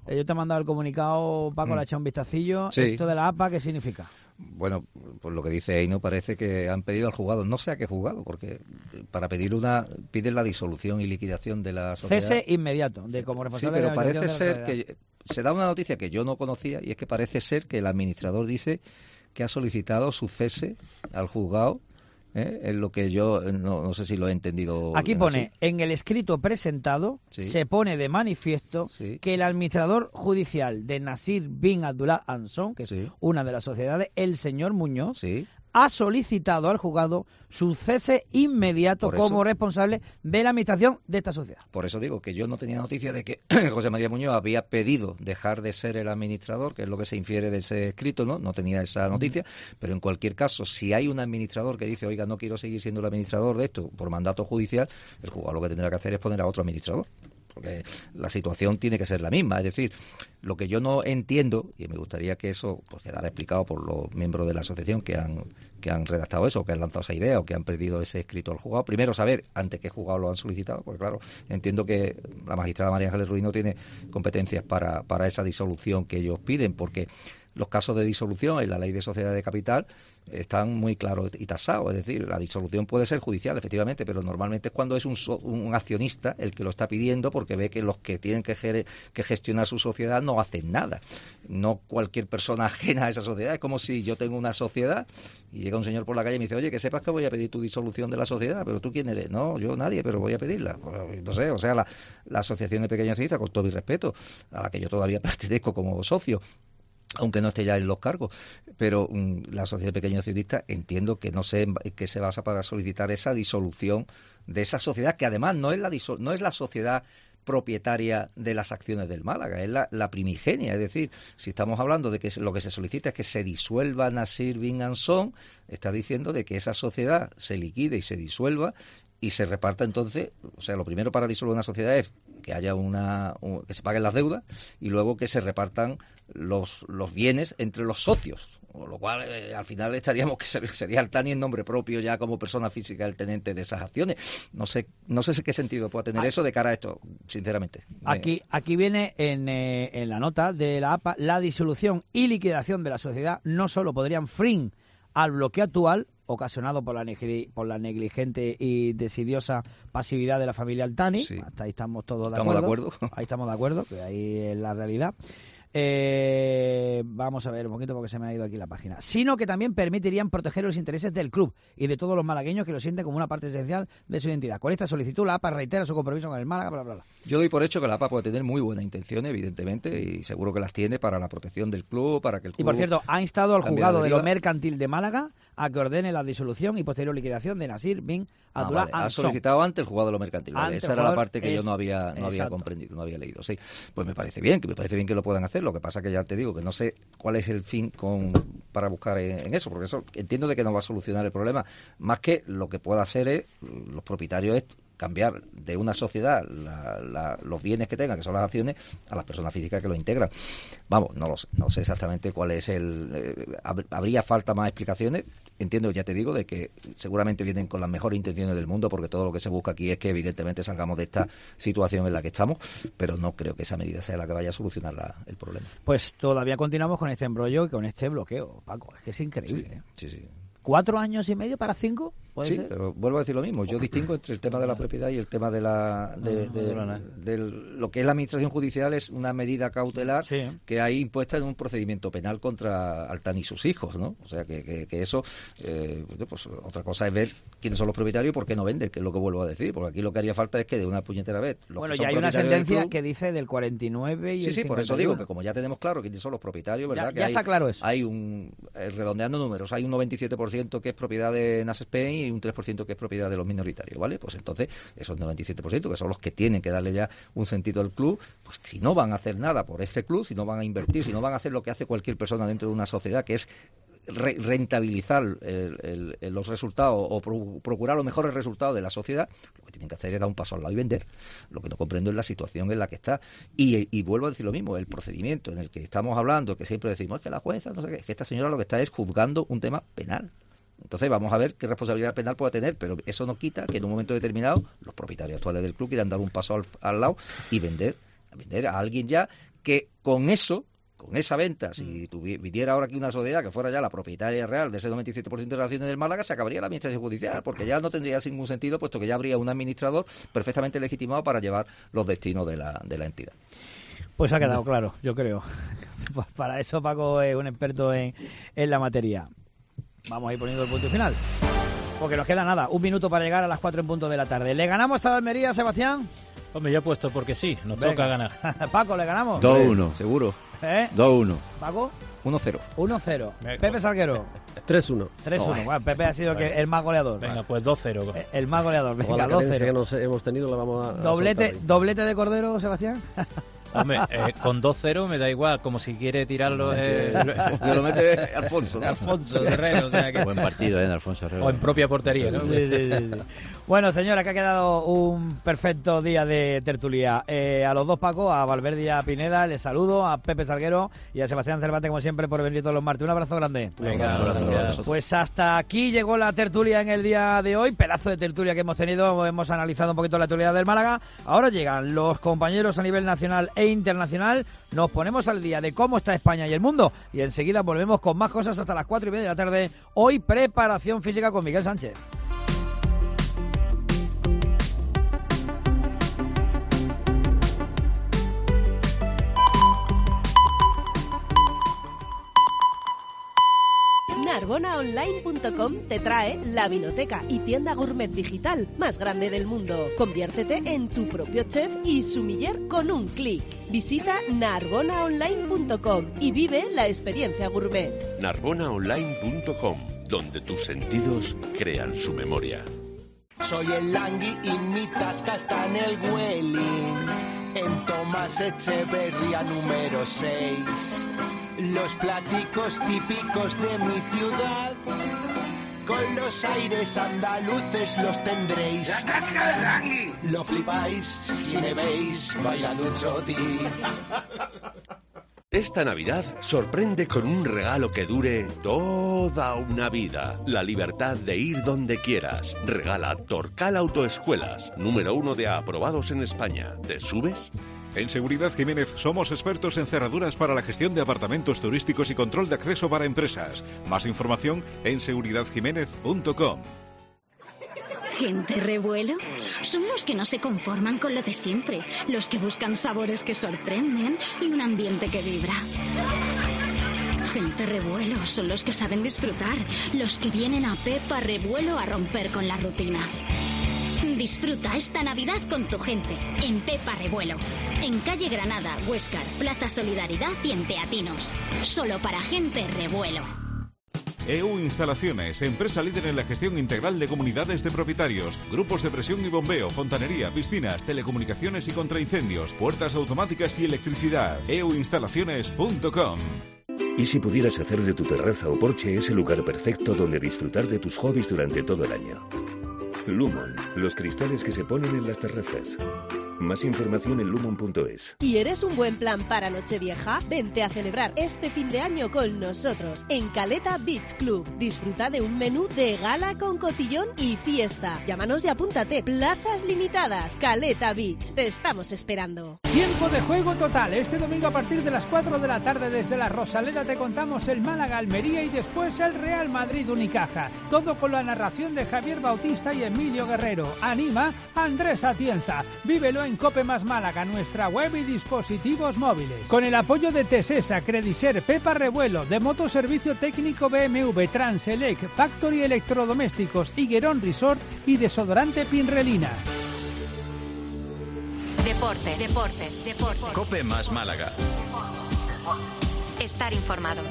Yo te he mandado el comunicado, Paco, le ha echado un vistacillo. Sí. ¿Esto de la APA qué significa? Bueno, por lo que dice Eino, parece que han pedido al juzgado, no sé a qué juzgado, porque para pedir piden la disolución y liquidación de la sociedad. Cese inmediato, de como responsable. Sí, pero de la parece administración de la ser que se da una noticia que yo no conocía, y es que parece ser que el administrador dice que ha solicitado su cese al juzgado. Es lo que yo no sé si lo he entendido. Aquí pone, así. en el escrito presentado, se pone de manifiesto que el administrador judicial de Nasir bin Abdullah Anson, que es una de las sociedades, el señor Muñoz, ha solicitado al juzgado su cese inmediato como responsable de la administración de esta sociedad. Por eso digo que yo no tenía noticia de que José María Muñoz había pedido dejar de ser el administrador, que es lo que se infiere de ese escrito, no tenía esa noticia, pero en cualquier caso, si hay un administrador que dice, oiga, no quiero seguir siendo el administrador de esto por mandato judicial, el juzgado lo que tendrá que hacer es poner a otro administrador. Porque la situación tiene que ser la misma. Es decir, lo que yo no entiendo, y me gustaría que eso pues quedara explicado por los miembros de la asociación que han redactado eso, que han lanzado esa idea o que han pedido ese escrito al juzgado, primero saber ante qué juzgado lo han solicitado, porque claro, entiendo que la magistrada María Ángeles Ruiz no tiene competencias para esa disolución que ellos piden, porque los casos de disolución en la ley de sociedad de capital están muy claros y tasados. Es decir, la disolución puede ser judicial, efectivamente, pero normalmente es cuando es un accionista el que lo está pidiendo porque ve que los que tienen que gestionar su sociedad no hacen nada. No cualquier persona ajena a esa sociedad. Es como si yo tengo una sociedad y llega un señor por la calle y me dice, oye, que sepas que voy a pedir tu disolución de la sociedad, pero ¿tú quién eres? No, yo nadie, pero voy a pedirla. No sé, o sea, la Asociación de Pequeños Accionistas, con todo mi respeto, a la que yo todavía pertenezco como socio, aunque no esté ya en los cargos, pero la Sociedad de Pequeños Accionistas entiendo que no sé en qué se basa para solicitar esa disolución de esa sociedad, que además no es la sociedad propietaria de las acciones del Málaga, es la primigenia. Es decir, si estamos hablando de que lo que se solicita es que se disuelva Nasir bin Anson, está diciendo de que esa sociedad se liquide y se disuelva y se reparta entonces, o sea, lo primero para disolver una sociedad es que haya que se paguen las deudas y luego que se repartan los bienes entre los socios, con lo cual al final estaríamos que sería el TANI en nombre propio ya como persona física el tenente de esas acciones. No sé qué sentido puede tener eso de cara a esto, sinceramente. Aquí viene en la nota de la APA, la disolución y liquidación de la sociedad no solo podrían freír al bloqueo actual ocasionado por la negligente y desidiosa pasividad de la familia Altani. Hasta ahí estamos todos de acuerdo. Ahí estamos de acuerdo, que ahí es la realidad. Vamos a ver un poquito porque se me ha ido aquí la página. Sino que también permitirían proteger los intereses del club y de todos los malagueños que lo sienten como una parte esencial de su identidad. Con esta solicitud la APA reitera su compromiso con el Málaga, bla, bla, bla. Yo doy por hecho que la APA puede tener muy buenas intenciones, evidentemente, y seguro que las tiene para la protección del club, para que el club... Y por cierto, ha instado al juzgado de lo mercantil de Málaga a que ordene la disolución y posterior liquidación de Nasir bin Abdullah Anson. Ha solicitado antes el juzgado de lo mercantil. Vale. Esa era la parte que yo no había comprendido, no había leído. Sí, pues me parece bien que lo puedan hacer. Lo que pasa que ya te digo que no sé cuál es el fin para buscar en eso, porque eso entiendo de que no va a solucionar el problema. Más que lo que pueda hacer es los propietarios cambiar de una sociedad los bienes que tengan, que son las acciones, a las personas físicas que lo integran. Vamos, no sé exactamente cuál es habría falta más explicaciones. Entiendo, ya te digo, de que seguramente vienen con las mejores intenciones del mundo, porque todo lo que se busca aquí es que evidentemente salgamos de esta situación en la que estamos, pero no creo que esa medida sea la que vaya a solucionar el problema. Pues todavía continuamos con este embrollo y con este bloqueo, Paco. Es que es increíble. Sí. 4 años y medio para 5, ¿puede ser? Pero vuelvo a decir lo mismo. Yo distingo entre el tema de la propiedad y el tema de lo que es la administración judicial. Es una medida cautelar que hay impuesta en un procedimiento penal contra Altani y sus hijos, ¿no? O sea, que eso, pues otra cosa es ver quiénes son los propietarios y por qué no venden, que es lo que vuelvo a decir, porque aquí lo que haría falta es que de una puñetera vez... Bueno, ya hay una sentencia que dice del 49 y el 51. Sí, por eso digo que como ya tenemos claro quiénes son los propietarios, ¿verdad? Ya está claro eso. Hay redondeando números, hay un 97% que es propiedad de Nas Spain y un 3% que es propiedad de los minoritarios, ¿vale? Pues entonces, esos 97%, que son los que tienen que darle ya un sentido al club, pues si no van a hacer nada por ese club, si no van a invertir, si no van a hacer lo que hace cualquier persona dentro de una sociedad, que es rentabilizar los resultados o procurar los mejores resultados de la sociedad, lo que tienen que hacer es dar un paso al lado y vender. Lo que no comprendo es la situación en la que está. Y vuelvo a decir lo mismo, el procedimiento en el que estamos hablando, que siempre decimos es que la jueza, no sé qué, es que esta señora lo que está es juzgando un tema penal. Entonces vamos a ver qué responsabilidad penal puede tener, pero eso no quita que en un momento determinado los propietarios actuales del club quieran dar un paso al lado y vender a alguien ya que con eso, con esa venta, si viniera ahora aquí una sociedad que fuera ya la propietaria real de ese 97% de las acciones del Málaga, se acabaría la administración judicial, porque ya no tendría ningún sentido, puesto que ya habría un administrador perfectamente legitimado para llevar los destinos de la entidad. Pues ha quedado claro, yo creo. Para eso Paco es un experto en la materia. Vamos a ir poniendo el punto final, porque nos queda nada, 1 minuto para llegar a las 4 en punto de la tarde. ¿Le ganamos a la Almería, Sebastián? Hombre, yo he puesto porque sí, nos toca ganar. Paco, ¿le ganamos? 2-1, seguro. 2-1. ¿Paco? 1-0. 1-0. Pepe Salguero. 3-1. 3-1. Bueno, Pepe ha sido el más goleador. Venga, pues 2-0. El más goleador. Venga, la 2-0. que nos hemos tenido la vamos a ¿Doblete de Cordero, Sebastián? Hombre, con 2-0 me da igual, como si quiere tirarlo... Se lo mete Alfonso, ¿no? Alfonso Herrero, o sea que... Buen partido, Alfonso Herrero. O en propia portería, ¿no? Sí. Bueno, señora, que ha quedado un perfecto día de tertulia. A los dos, Paco, a Valverde y a Pineda, les saludo, a Pepe Salguero y a Sebastián Cervantes, como siempre, por venir todos los martes. Un abrazo grande. Venga, gracias. Pues hasta aquí llegó la tertulia en el día de hoy. Pedazo de tertulia que hemos tenido. Hemos analizado un poquito la actualidad del Málaga. Ahora llegan los compañeros a nivel nacional e internacional. Nos ponemos al día de cómo está España y el mundo. Y enseguida volvemos con más cosas hasta las 4:30 de la tarde. Hoy, preparación física con Miguel Sánchez. Narbonaonline.com te trae la vinoteca y tienda gourmet digital más grande del mundo. Conviértete en tu propio chef y sumiller con un clic. Visita narbonaonline.com y vive la experiencia gourmet. Narbonaonline.com, donde tus sentidos crean su memoria. Soy el Langui y mi tasca está en el Welling, en Tomás Echeverría número 6. Los platicos típicos de mi ciudad, con los aires andaluces los tendréis. ¡La tasca del Langui! Lo flipáis si me veis bailando un chotis. Esta Navidad sorprende con un regalo que dure toda una vida. La libertad de ir donde quieras. Regala Torcal Autoescuelas, número 1 de aprobados en España. ¿Te subes? En Seguridad Jiménez somos expertos en cerraduras para la gestión de apartamentos turísticos y control de acceso para empresas. Más información en seguridadjiménez.com. ¿Gente revuelo? Son los que no se conforman con lo de siempre, los que buscan sabores que sorprenden y un ambiente que vibra. Gente revuelo son los que saben disfrutar, los que vienen a Pepa Revuelo a romper con la rutina. Disfruta esta Navidad con tu gente, en Pepa Revuelo, en calle Granada, Huéscar, Plaza Solidaridad y en Teatinos. Solo para gente revuelo. EU Instalaciones, empresa líder en la gestión integral de comunidades de propietarios, grupos de presión y bombeo, fontanería, piscinas, telecomunicaciones y contraincendios, puertas automáticas y electricidad. euinstalaciones.com. ¿Y si pudieras hacer de tu terraza o porche ese lugar perfecto donde disfrutar de tus hobbies durante todo el año? Lumon, los cristales que se ponen en las terrazas. Más información en lumon.es. ¿Y eres un buen plan para Nochevieja? Vente a celebrar este fin de año con nosotros en Caleta Beach Club. Disfruta de un menú de gala con cotillón y fiesta. Llámanos y apúntate. Plazas limitadas. Caleta Beach. Te estamos esperando. Tiempo de juego total. Este domingo a partir de las 4 de la tarde desde la Rosaleda te contamos el Málaga Almería y después el Real Madrid Unicaja. Todo con la narración de Javier Bautista y Emilio Guerrero. Anima Andrés Atienza. Vívelo en Cope Más Málaga, nuestra web y dispositivos móviles. Con el apoyo de Tesesa, Crediser, Pepa Revuelo, de Motoservicio Técnico BMW, Transelec, Factory Electrodomésticos, Higuerón Resort y Desodorante Pinrelina. Deportes. Cope Más Málaga. Estar informado.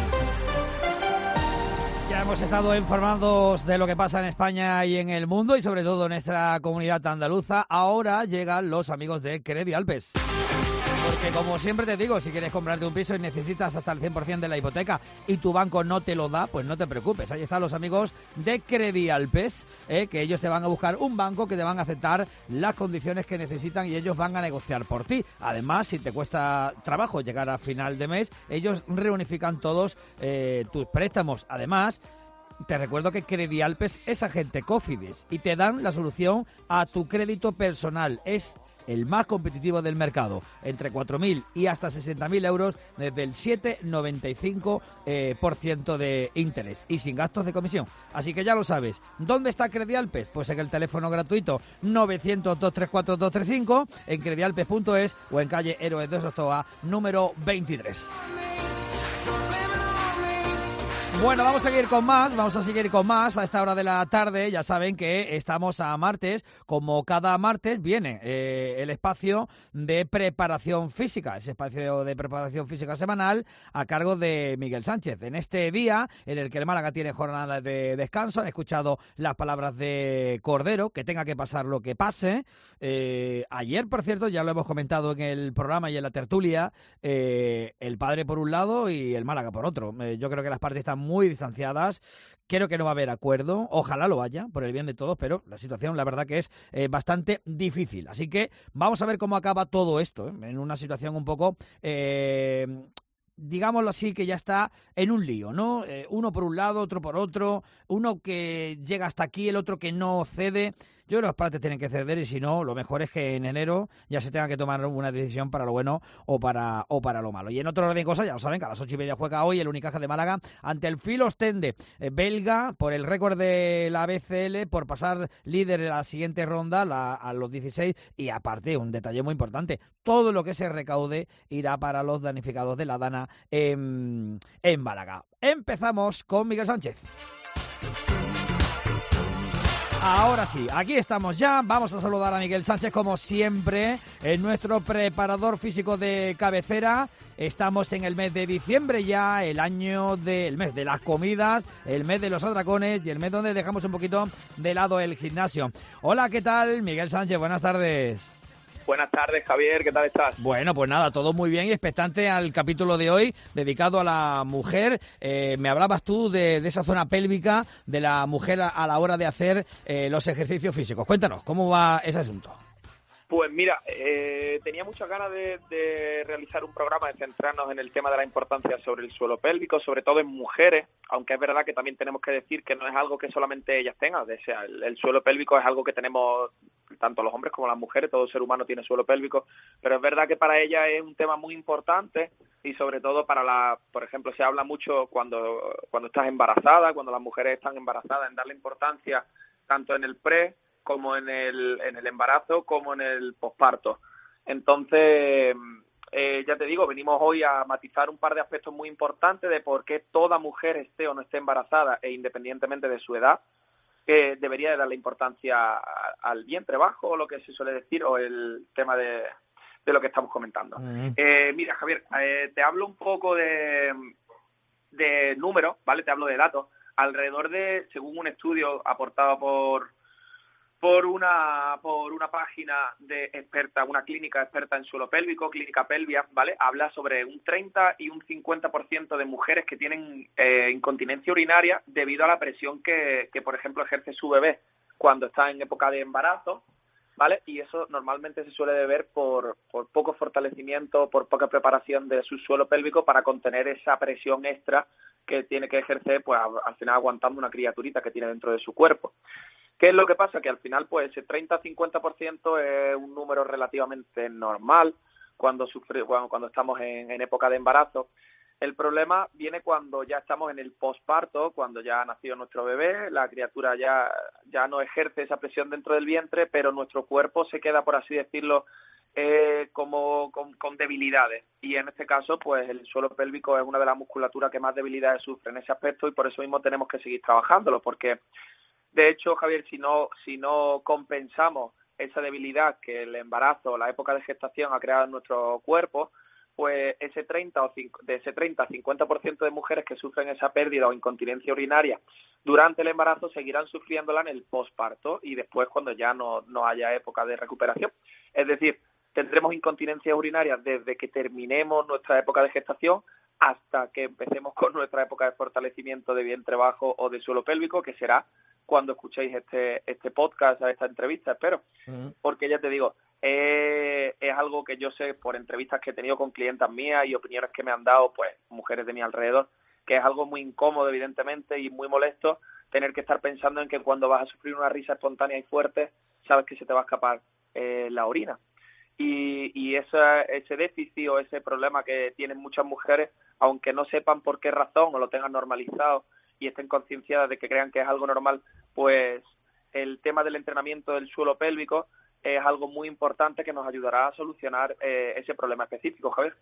Ya hemos estado informados de lo que pasa en España y en el mundo y sobre todo en nuestra comunidad andaluza. Ahora llegan los amigos de Credi Alpes. Porque como siempre te digo, si quieres comprarte un piso y necesitas hasta el 100% de la hipoteca y tu banco no te lo da, pues no te preocupes. Ahí están los amigos de Credi Alpes, que ellos te van a buscar un banco que te van a aceptar las condiciones que necesitan y ellos van a negociar por ti. Además, si te cuesta trabajo llegar a final de mes, ellos reunifican todos tus préstamos. Además, te recuerdo que Credi Alpes es agente Cofidis y te dan la solución a tu crédito personal. Es el más competitivo del mercado, entre 4.000 y hasta 60.000 euros desde el 7,95% de interés y sin gastos de comisión. Así que ya lo sabes. ¿Dónde está Credialpes? Pues en el teléfono gratuito 900-234-235, en credialpes.es o en calle Héroes de Sostoa, número 23. Bueno, vamos a seguir con más a esta hora de la tarde. Ya saben que estamos a martes, como cada martes viene el espacio de preparación física, ese espacio de preparación física semanal a cargo de Miguel Sánchez. En este día en el que el Málaga tiene jornada de descanso, han escuchado las palabras de Cordero, que tenga que pasar lo que pase. Ayer, por cierto, ya lo hemos comentado en el programa y en la tertulia, el padre por un lado y el Málaga por otro. Yo creo que las partes están muy distanciadas. Creo que no va a haber acuerdo. Ojalá lo haya, por el bien de todos, pero la situación, la verdad, que es bastante difícil. Así que vamos a ver cómo acaba todo esto, en una situación un poco, digámoslo así, que ya está en un lío, ¿no? Uno por un lado, otro por otro, uno que llega hasta aquí, el otro que no cede. Yo creo que las partes tienen que ceder y si no, lo mejor es que en enero ya se tenga que tomar una decisión para lo bueno o para lo malo. Y en otro orden de cosas, ya lo saben, que a las 8:30 juega hoy el Unicaja de Málaga ante el Phil Ostende, belga, por el récord de la BCL, por pasar líder en la siguiente ronda, a los 16, y aparte, un detalle muy importante, todo lo que se recaude irá para los damnificados de la Dana en Málaga. Empezamos con Miguel Sánchez. Ahora sí, aquí estamos ya. Vamos a saludar a Miguel Sánchez, como siempre, nuestro preparador físico de cabecera. Estamos en el mes de diciembre ya, el mes de las comidas, el mes de los atracones y el mes donde dejamos un poquito de lado el gimnasio. Hola, ¿qué tal? Miguel Sánchez, buenas tardes. Buenas tardes, Javier, ¿qué tal estás? Bueno, pues nada, todo muy bien y expectante al capítulo de hoy dedicado a la mujer. Me hablabas tú de esa zona pélvica de la mujer a la hora de hacer los ejercicios físicos. Cuéntanos, ¿cómo va ese asunto? Pues mira, tenía muchas ganas de realizar un programa, de centrarnos en el tema de la importancia sobre el suelo pélvico, sobre todo en mujeres, aunque es verdad que también tenemos que decir que no es algo que solamente ellas tengan. O sea, el suelo pélvico es algo que tenemos tanto los hombres como las mujeres, todo ser humano tiene suelo pélvico, pero es verdad que para ellas es un tema muy importante y sobre todo por ejemplo, se habla mucho cuando estás embarazada, cuando las mujeres están embarazadas, en darle importancia tanto en el pre como en el embarazo, como en el posparto. Entonces, ya te digo, venimos hoy a matizar un par de aspectos muy importantes de por qué toda mujer esté o no esté embarazada e independientemente de su edad, debería de darle importancia al vientre bajo, o lo que se suele decir, o el tema de lo que estamos comentando. Mira, Javier, te hablo un poco de números, ¿vale? Te hablo de datos. Alrededor de, según un estudio aportado por una página de experta, una clínica experta en suelo pélvico, Clínica Pelvia, ¿vale? Habla sobre un 30 y un 50% de mujeres que tienen incontinencia urinaria debido a la presión que, por ejemplo, ejerce su bebé cuando está en época de embarazo, ¿vale? Y eso normalmente se suele deber por poco fortalecimiento, por poca preparación de su suelo pélvico para contener esa presión extra que tiene que ejercer, pues al final aguantando una criaturita que tiene dentro de su cuerpo. ¿Qué es lo que pasa? Que al final, pues ese 30-50% es un número relativamente normal cuando estamos en época de embarazo. El problema viene cuando ya estamos en el posparto, cuando ya ha nacido nuestro bebé, la criatura ya no ejerce esa presión dentro del vientre, pero nuestro cuerpo se queda, por así decirlo, como con debilidades. Y en este caso, pues el suelo pélvico es una de las musculaturas que más debilidades sufre en ese aspecto y por eso mismo tenemos que seguir trabajándolo, porque de hecho, Javier, si no compensamos esa debilidad que el embarazo, la época de gestación ha creado en nuestro cuerpo, pues de ese 30 a 50% de mujeres que sufren esa pérdida o incontinencia urinaria durante el embarazo seguirán sufriéndola en el posparto y después cuando ya no haya época de recuperación. Es decir, tendremos incontinencia urinaria desde que terminemos nuestra época de gestación hasta que empecemos con nuestra época de fortalecimiento de vientre bajo o de suelo pélvico, que será cuando escuchéis este podcast, esta entrevista, espero. Porque ya te digo, es algo que yo sé por entrevistas que he tenido con clientas mías y opiniones que me han dado pues mujeres de mi alrededor, que es algo muy incómodo, evidentemente, y muy molesto tener que estar pensando en que cuando vas a sufrir una risa espontánea y fuerte, sabes que se te va a escapar la orina. y ese déficit o ese problema que tienen muchas mujeres, aunque no sepan por qué razón o lo tengan normalizado y estén concienciadas de que crean que es algo normal, pues el tema del entrenamiento del suelo pélvico es algo muy importante que nos ayudará a solucionar ese problema específico, Javier.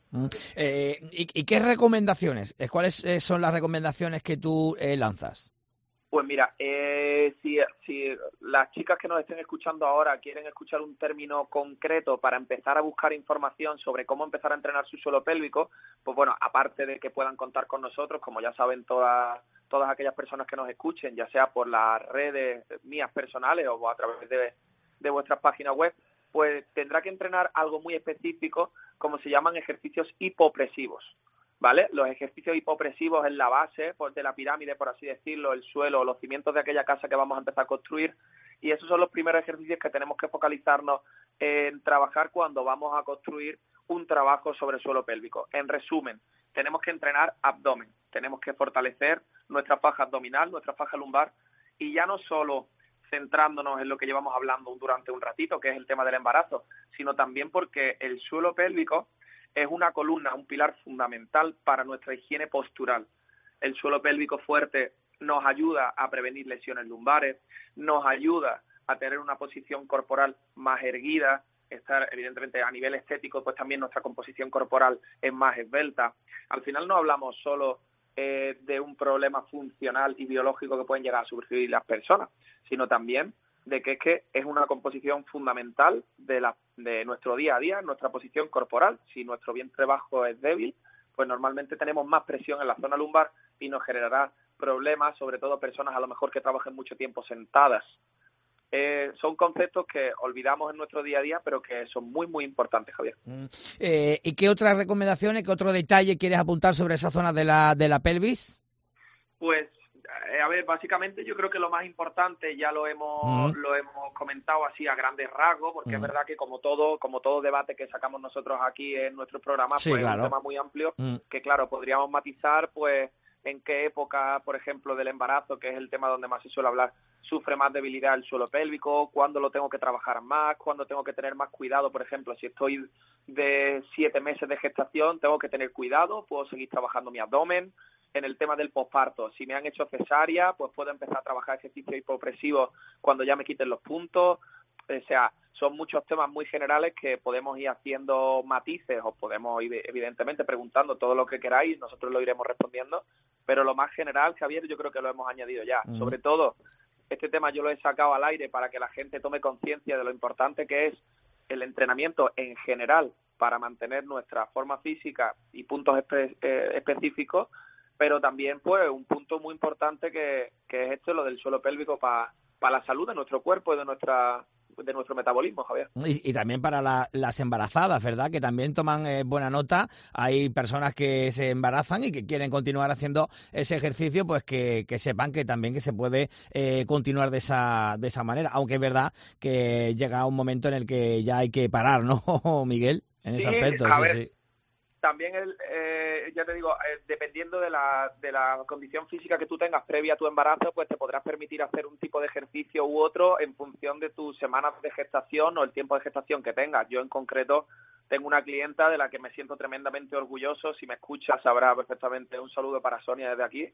¿Y qué recomendaciones? ¿Cuáles son las recomendaciones que tú lanzas? Pues mira, si las chicas que nos estén escuchando ahora quieren escuchar un término concreto para empezar a buscar información sobre cómo empezar a entrenar su suelo pélvico, pues bueno, aparte de que puedan contar con nosotros, como ya saben todas aquellas personas que nos escuchen, ya sea por las redes mías personales o a través de vuestras páginas web, pues tendrá que entrenar algo muy específico, como se llaman ejercicios hipopresivos, ¿vale? Los ejercicios hipopresivos en la base de la pirámide, por así decirlo, el suelo, los cimientos de aquella casa que vamos a empezar a construir, y esos son los primeros ejercicios que tenemos que focalizarnos en trabajar cuando vamos a construir un trabajo sobre el suelo pélvico. En resumen, tenemos que entrenar abdomen, tenemos que fortalecer nuestra faja abdominal, nuestra faja lumbar, y ya no solo centrándonos en lo que llevamos hablando durante un ratito, que es el tema del embarazo, sino también porque el suelo pélvico es una columna, un pilar fundamental para nuestra higiene postural. El suelo pélvico fuerte nos ayuda a prevenir lesiones lumbares, nos ayuda a tener una posición corporal más erguida, estar evidentemente a nivel estético, pues también nuestra composición corporal es más esbelta. Al final no hablamos solo de un problema funcional y biológico que pueden llegar a sufrir las personas, sino también de que es una composición fundamental de nuestro día a día, nuestra posición corporal. Si nuestro vientre bajo es débil, pues normalmente tenemos más presión en la zona lumbar y nos generará problemas, sobre todo personas a lo mejor que trabajen mucho tiempo sentadas. Son conceptos que olvidamos en nuestro día a día, pero que son muy, muy importantes, Javier. ¿Y qué otras recomendaciones, qué otro detalle quieres apuntar sobre esa zona de la pelvis? Pues, a ver, básicamente yo creo que lo más importante ya lo hemos comentado así a grandes rasgos, porque es verdad que como todo debate que sacamos nosotros aquí en nuestros programas, sí, pues claro, es un tema muy amplio, que claro, podríamos matizar pues en qué época, por ejemplo, del embarazo, que es el tema donde más se suele hablar, sufre más debilidad el suelo pélvico, cuándo lo tengo que trabajar más, cuándo tengo que tener más cuidado. Por ejemplo, si estoy de 7 meses de gestación, tengo que tener cuidado, puedo seguir trabajando mi abdomen. En el tema del posparto, si me han hecho cesárea, pues puedo empezar a trabajar ejercicios hipopresivos cuando ya me quiten los puntos. O sea, son muchos temas muy generales que podemos ir haciendo matices o podemos ir, evidentemente, preguntando todo lo que queráis, nosotros lo iremos respondiendo, pero lo más general, Javier, yo creo que lo hemos añadido ya. Sobre todo, este tema yo lo he sacado al aire para que la gente tome conciencia de lo importante que es el entrenamiento en general para mantener nuestra forma física y puntos específicos, pero también pues un punto muy importante que es lo del suelo pélvico para la salud de nuestro cuerpo y de nuestro metabolismo, Javier. Y también para las embarazadas, ¿verdad? Que también toman buena nota. Hay personas que se embarazan y que quieren continuar haciendo ese ejercicio, pues que sepan que también que se puede continuar de esa manera, aunque es verdad que llega un momento en el que ya hay que parar, ¿no, Miguel? En ese aspecto, sí. También, ya te digo, dependiendo de la condición física que tú tengas previa a tu embarazo, pues te podrás permitir hacer un tipo de ejercicio u otro en función de tus semanas de gestación o el tiempo de gestación que tengas. Yo, en concreto, tengo una clienta de la que me siento tremendamente orgulloso. Si me escucha, sabrá perfectamente. Un saludo para Sonia desde aquí.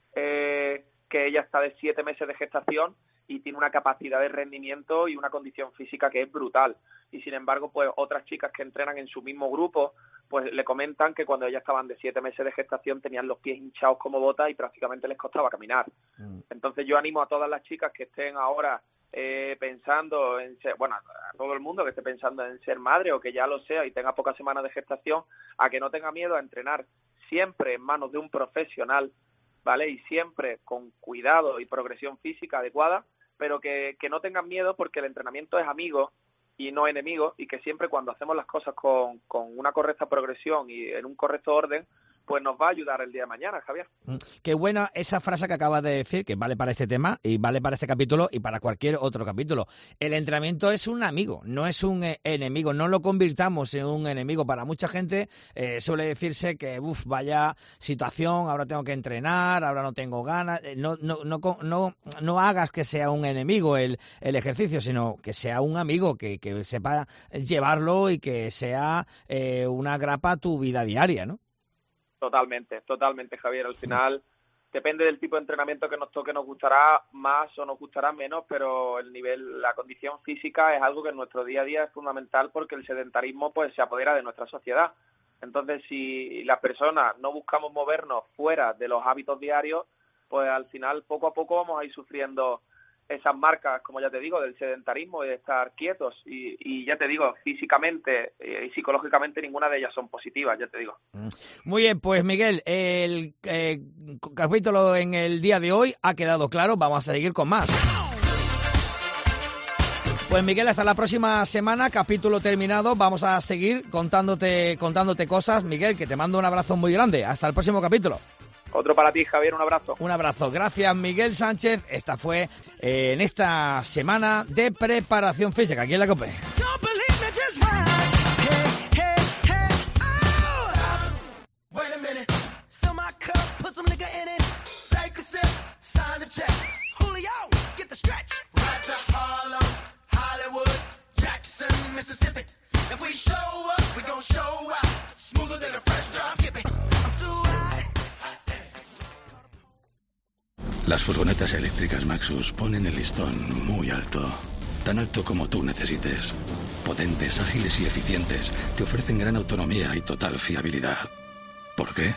Que ella está de 7 meses de gestación y tiene una capacidad de rendimiento y una condición física que es brutal. Y, sin embargo, pues otras chicas que entrenan en su mismo grupo, pues le comentan que cuando ellas estaban de 7 meses de gestación tenían los pies hinchados como botas y prácticamente les costaba caminar. Entonces yo animo a todas las chicas que estén ahora pensando en ser, bueno, a todo el mundo que esté pensando en ser madre o que ya lo sea y tenga pocas semanas de gestación, a que no tenga miedo a entrenar siempre en manos de un profesional, ¿vale? Y siempre con cuidado y progresión física adecuada, pero que no tengan miedo porque el entrenamiento es amigo y no enemigo, y que siempre cuando hacemos las cosas con una correcta progresión y en un correcto orden, pues nos va a ayudar el día de mañana, Javier. Qué buena esa frase que acabas de decir, que vale para este tema y vale para este capítulo y para cualquier otro capítulo. El entrenamiento es un amigo, no es un enemigo. No lo convirtamos en un enemigo. Para mucha gente suele decirse que vaya situación, ahora tengo que entrenar, ahora no tengo ganas. No hagas que sea un enemigo el ejercicio, sino que sea un amigo, que sepa llevarlo y que sea una grapa a tu vida diaria, ¿no? Totalmente, Javier. Al final depende del tipo de entrenamiento que nos toque, nos gustará más o nos gustará menos, pero la condición física es algo que en nuestro día a día es fundamental, porque el sedentarismo pues se apodera de nuestra sociedad. Entonces, si las personas no buscamos movernos fuera de los hábitos diarios, pues al final poco a poco vamos a ir sufriendo esas marcas, como ya te digo, del sedentarismo y de estar quietos. Y ya te digo, físicamente y psicológicamente ninguna de ellas son positivas, ya te digo. Muy bien, pues Miguel, el capítulo en el día de hoy ha quedado claro. Vamos a seguir con más. Pues Miguel, hasta la próxima semana, capítulo terminado. Vamos a seguir contándote cosas. Miguel, que te mando un abrazo muy grande. Hasta el próximo capítulo. Otro para ti, Javier, un abrazo. Un abrazo. Gracias, Miguel Sánchez. Esta fue en esta semana de preparación física aquí en la COPE. Las furgonetas eléctricas Maxus ponen el listón muy alto. Tan alto como tú necesites. Potentes, ágiles y eficientes. Te ofrecen gran autonomía y total fiabilidad. ¿Por qué?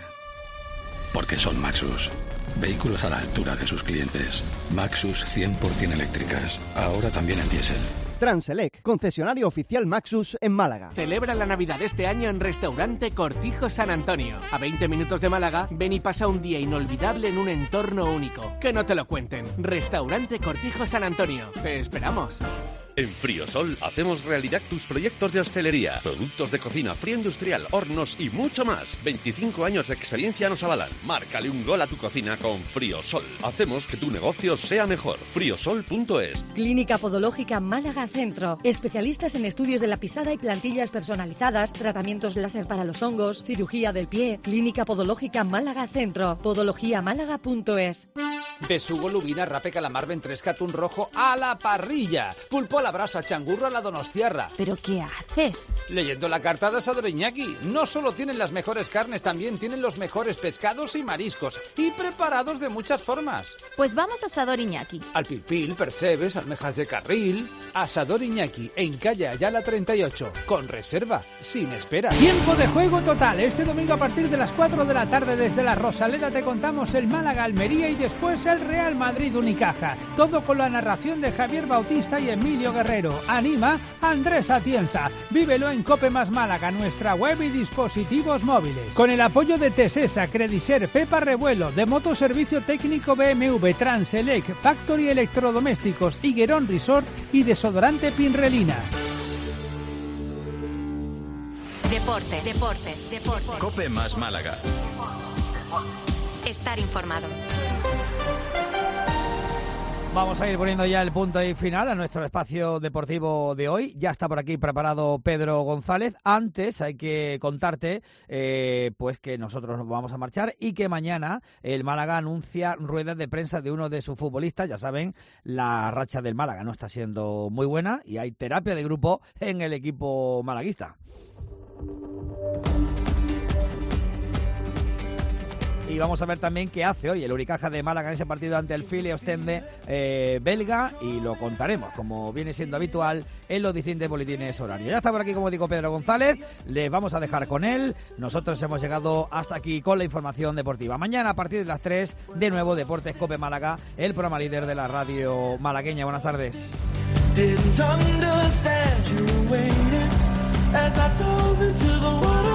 Porque son Maxus. Vehículos a la altura de sus clientes. Maxus 100% eléctricas. Ahora también en diésel. Transelec, concesionario oficial Maxus en Málaga. Celebra la Navidad este año en Restaurante Cortijo San Antonio. A 20 minutos de Málaga, ven y pasa un día inolvidable en un entorno único. Que no te lo cuenten. Restaurante Cortijo San Antonio. Te esperamos. En Friosol hacemos realidad tus proyectos de hostelería, productos de cocina, frío industrial, hornos y mucho más. 25 años de experiencia nos avalan. Márcale un gol a tu cocina con Friosol. Hacemos que tu negocio sea mejor. Friosol.es. Clínica Podológica Málaga Centro. Especialistas en estudios de la pisada y plantillas personalizadas, tratamientos láser para los hongos, cirugía del pie. Clínica Podológica Málaga Centro. Podologiamálaga.es. Besugo, lubina, rape, calamar, ventresca, atún rojo a la parrilla. Pulpo a la brasa, changurro a la donostiarra. ¿Pero qué haces? Leyendo la carta de Asador Iñaki. No solo tienen las mejores carnes, también tienen los mejores pescados y mariscos. Y preparados de muchas formas. Pues vamos a Asador Iñaki. Al pilpil, percebes, almejas de carril. Asador Iñaki, en calle Ayala 38. Con reserva, sin espera. Tiempo de juego total. Este domingo a partir de las 4 de la tarde desde la Rosaleda te contamos el Málaga-Almería y después el Real Madrid-Unicaja. Todo con la narración de Javier Bautista y Emilio Guerrero. Anima Andrés Atienza. Vívelo en Cope Más Málaga, nuestra web y dispositivos móviles. Con el apoyo de Tesesa, Crediser, Pepa Revuelo, de Motoservicio Técnico BMW, Transelec, Factory Electrodomésticos, Higuerón Resort y Desodorante Pinrelina. Deportes. Cope Más Málaga. Estar informado. Vamos a ir poniendo ya el punto y final a nuestro espacio deportivo de hoy. Ya está por aquí preparado Pedro González. Antes hay que contarte pues que nosotros nos vamos a marchar y que mañana el Málaga anuncia ruedas de prensa de uno de sus futbolistas. Ya saben, la racha del Málaga no está siendo muy buena y hay terapia de grupo en el equipo malaguista. Y vamos a ver también qué hace hoy el Unicaja de Málaga en ese partido ante el File Ostende belga, y lo contaremos, como viene siendo habitual, en los distintos boletines horarios. Ya está por aquí, como digo, Pedro González. Les vamos a dejar con él. Nosotros hemos llegado hasta aquí con la información deportiva. Mañana, a partir de las 3, de nuevo, Deportes Cope Málaga, el programa líder de la radio malagueña. Buenas tardes. Didn't understand you waited as I dove into the water.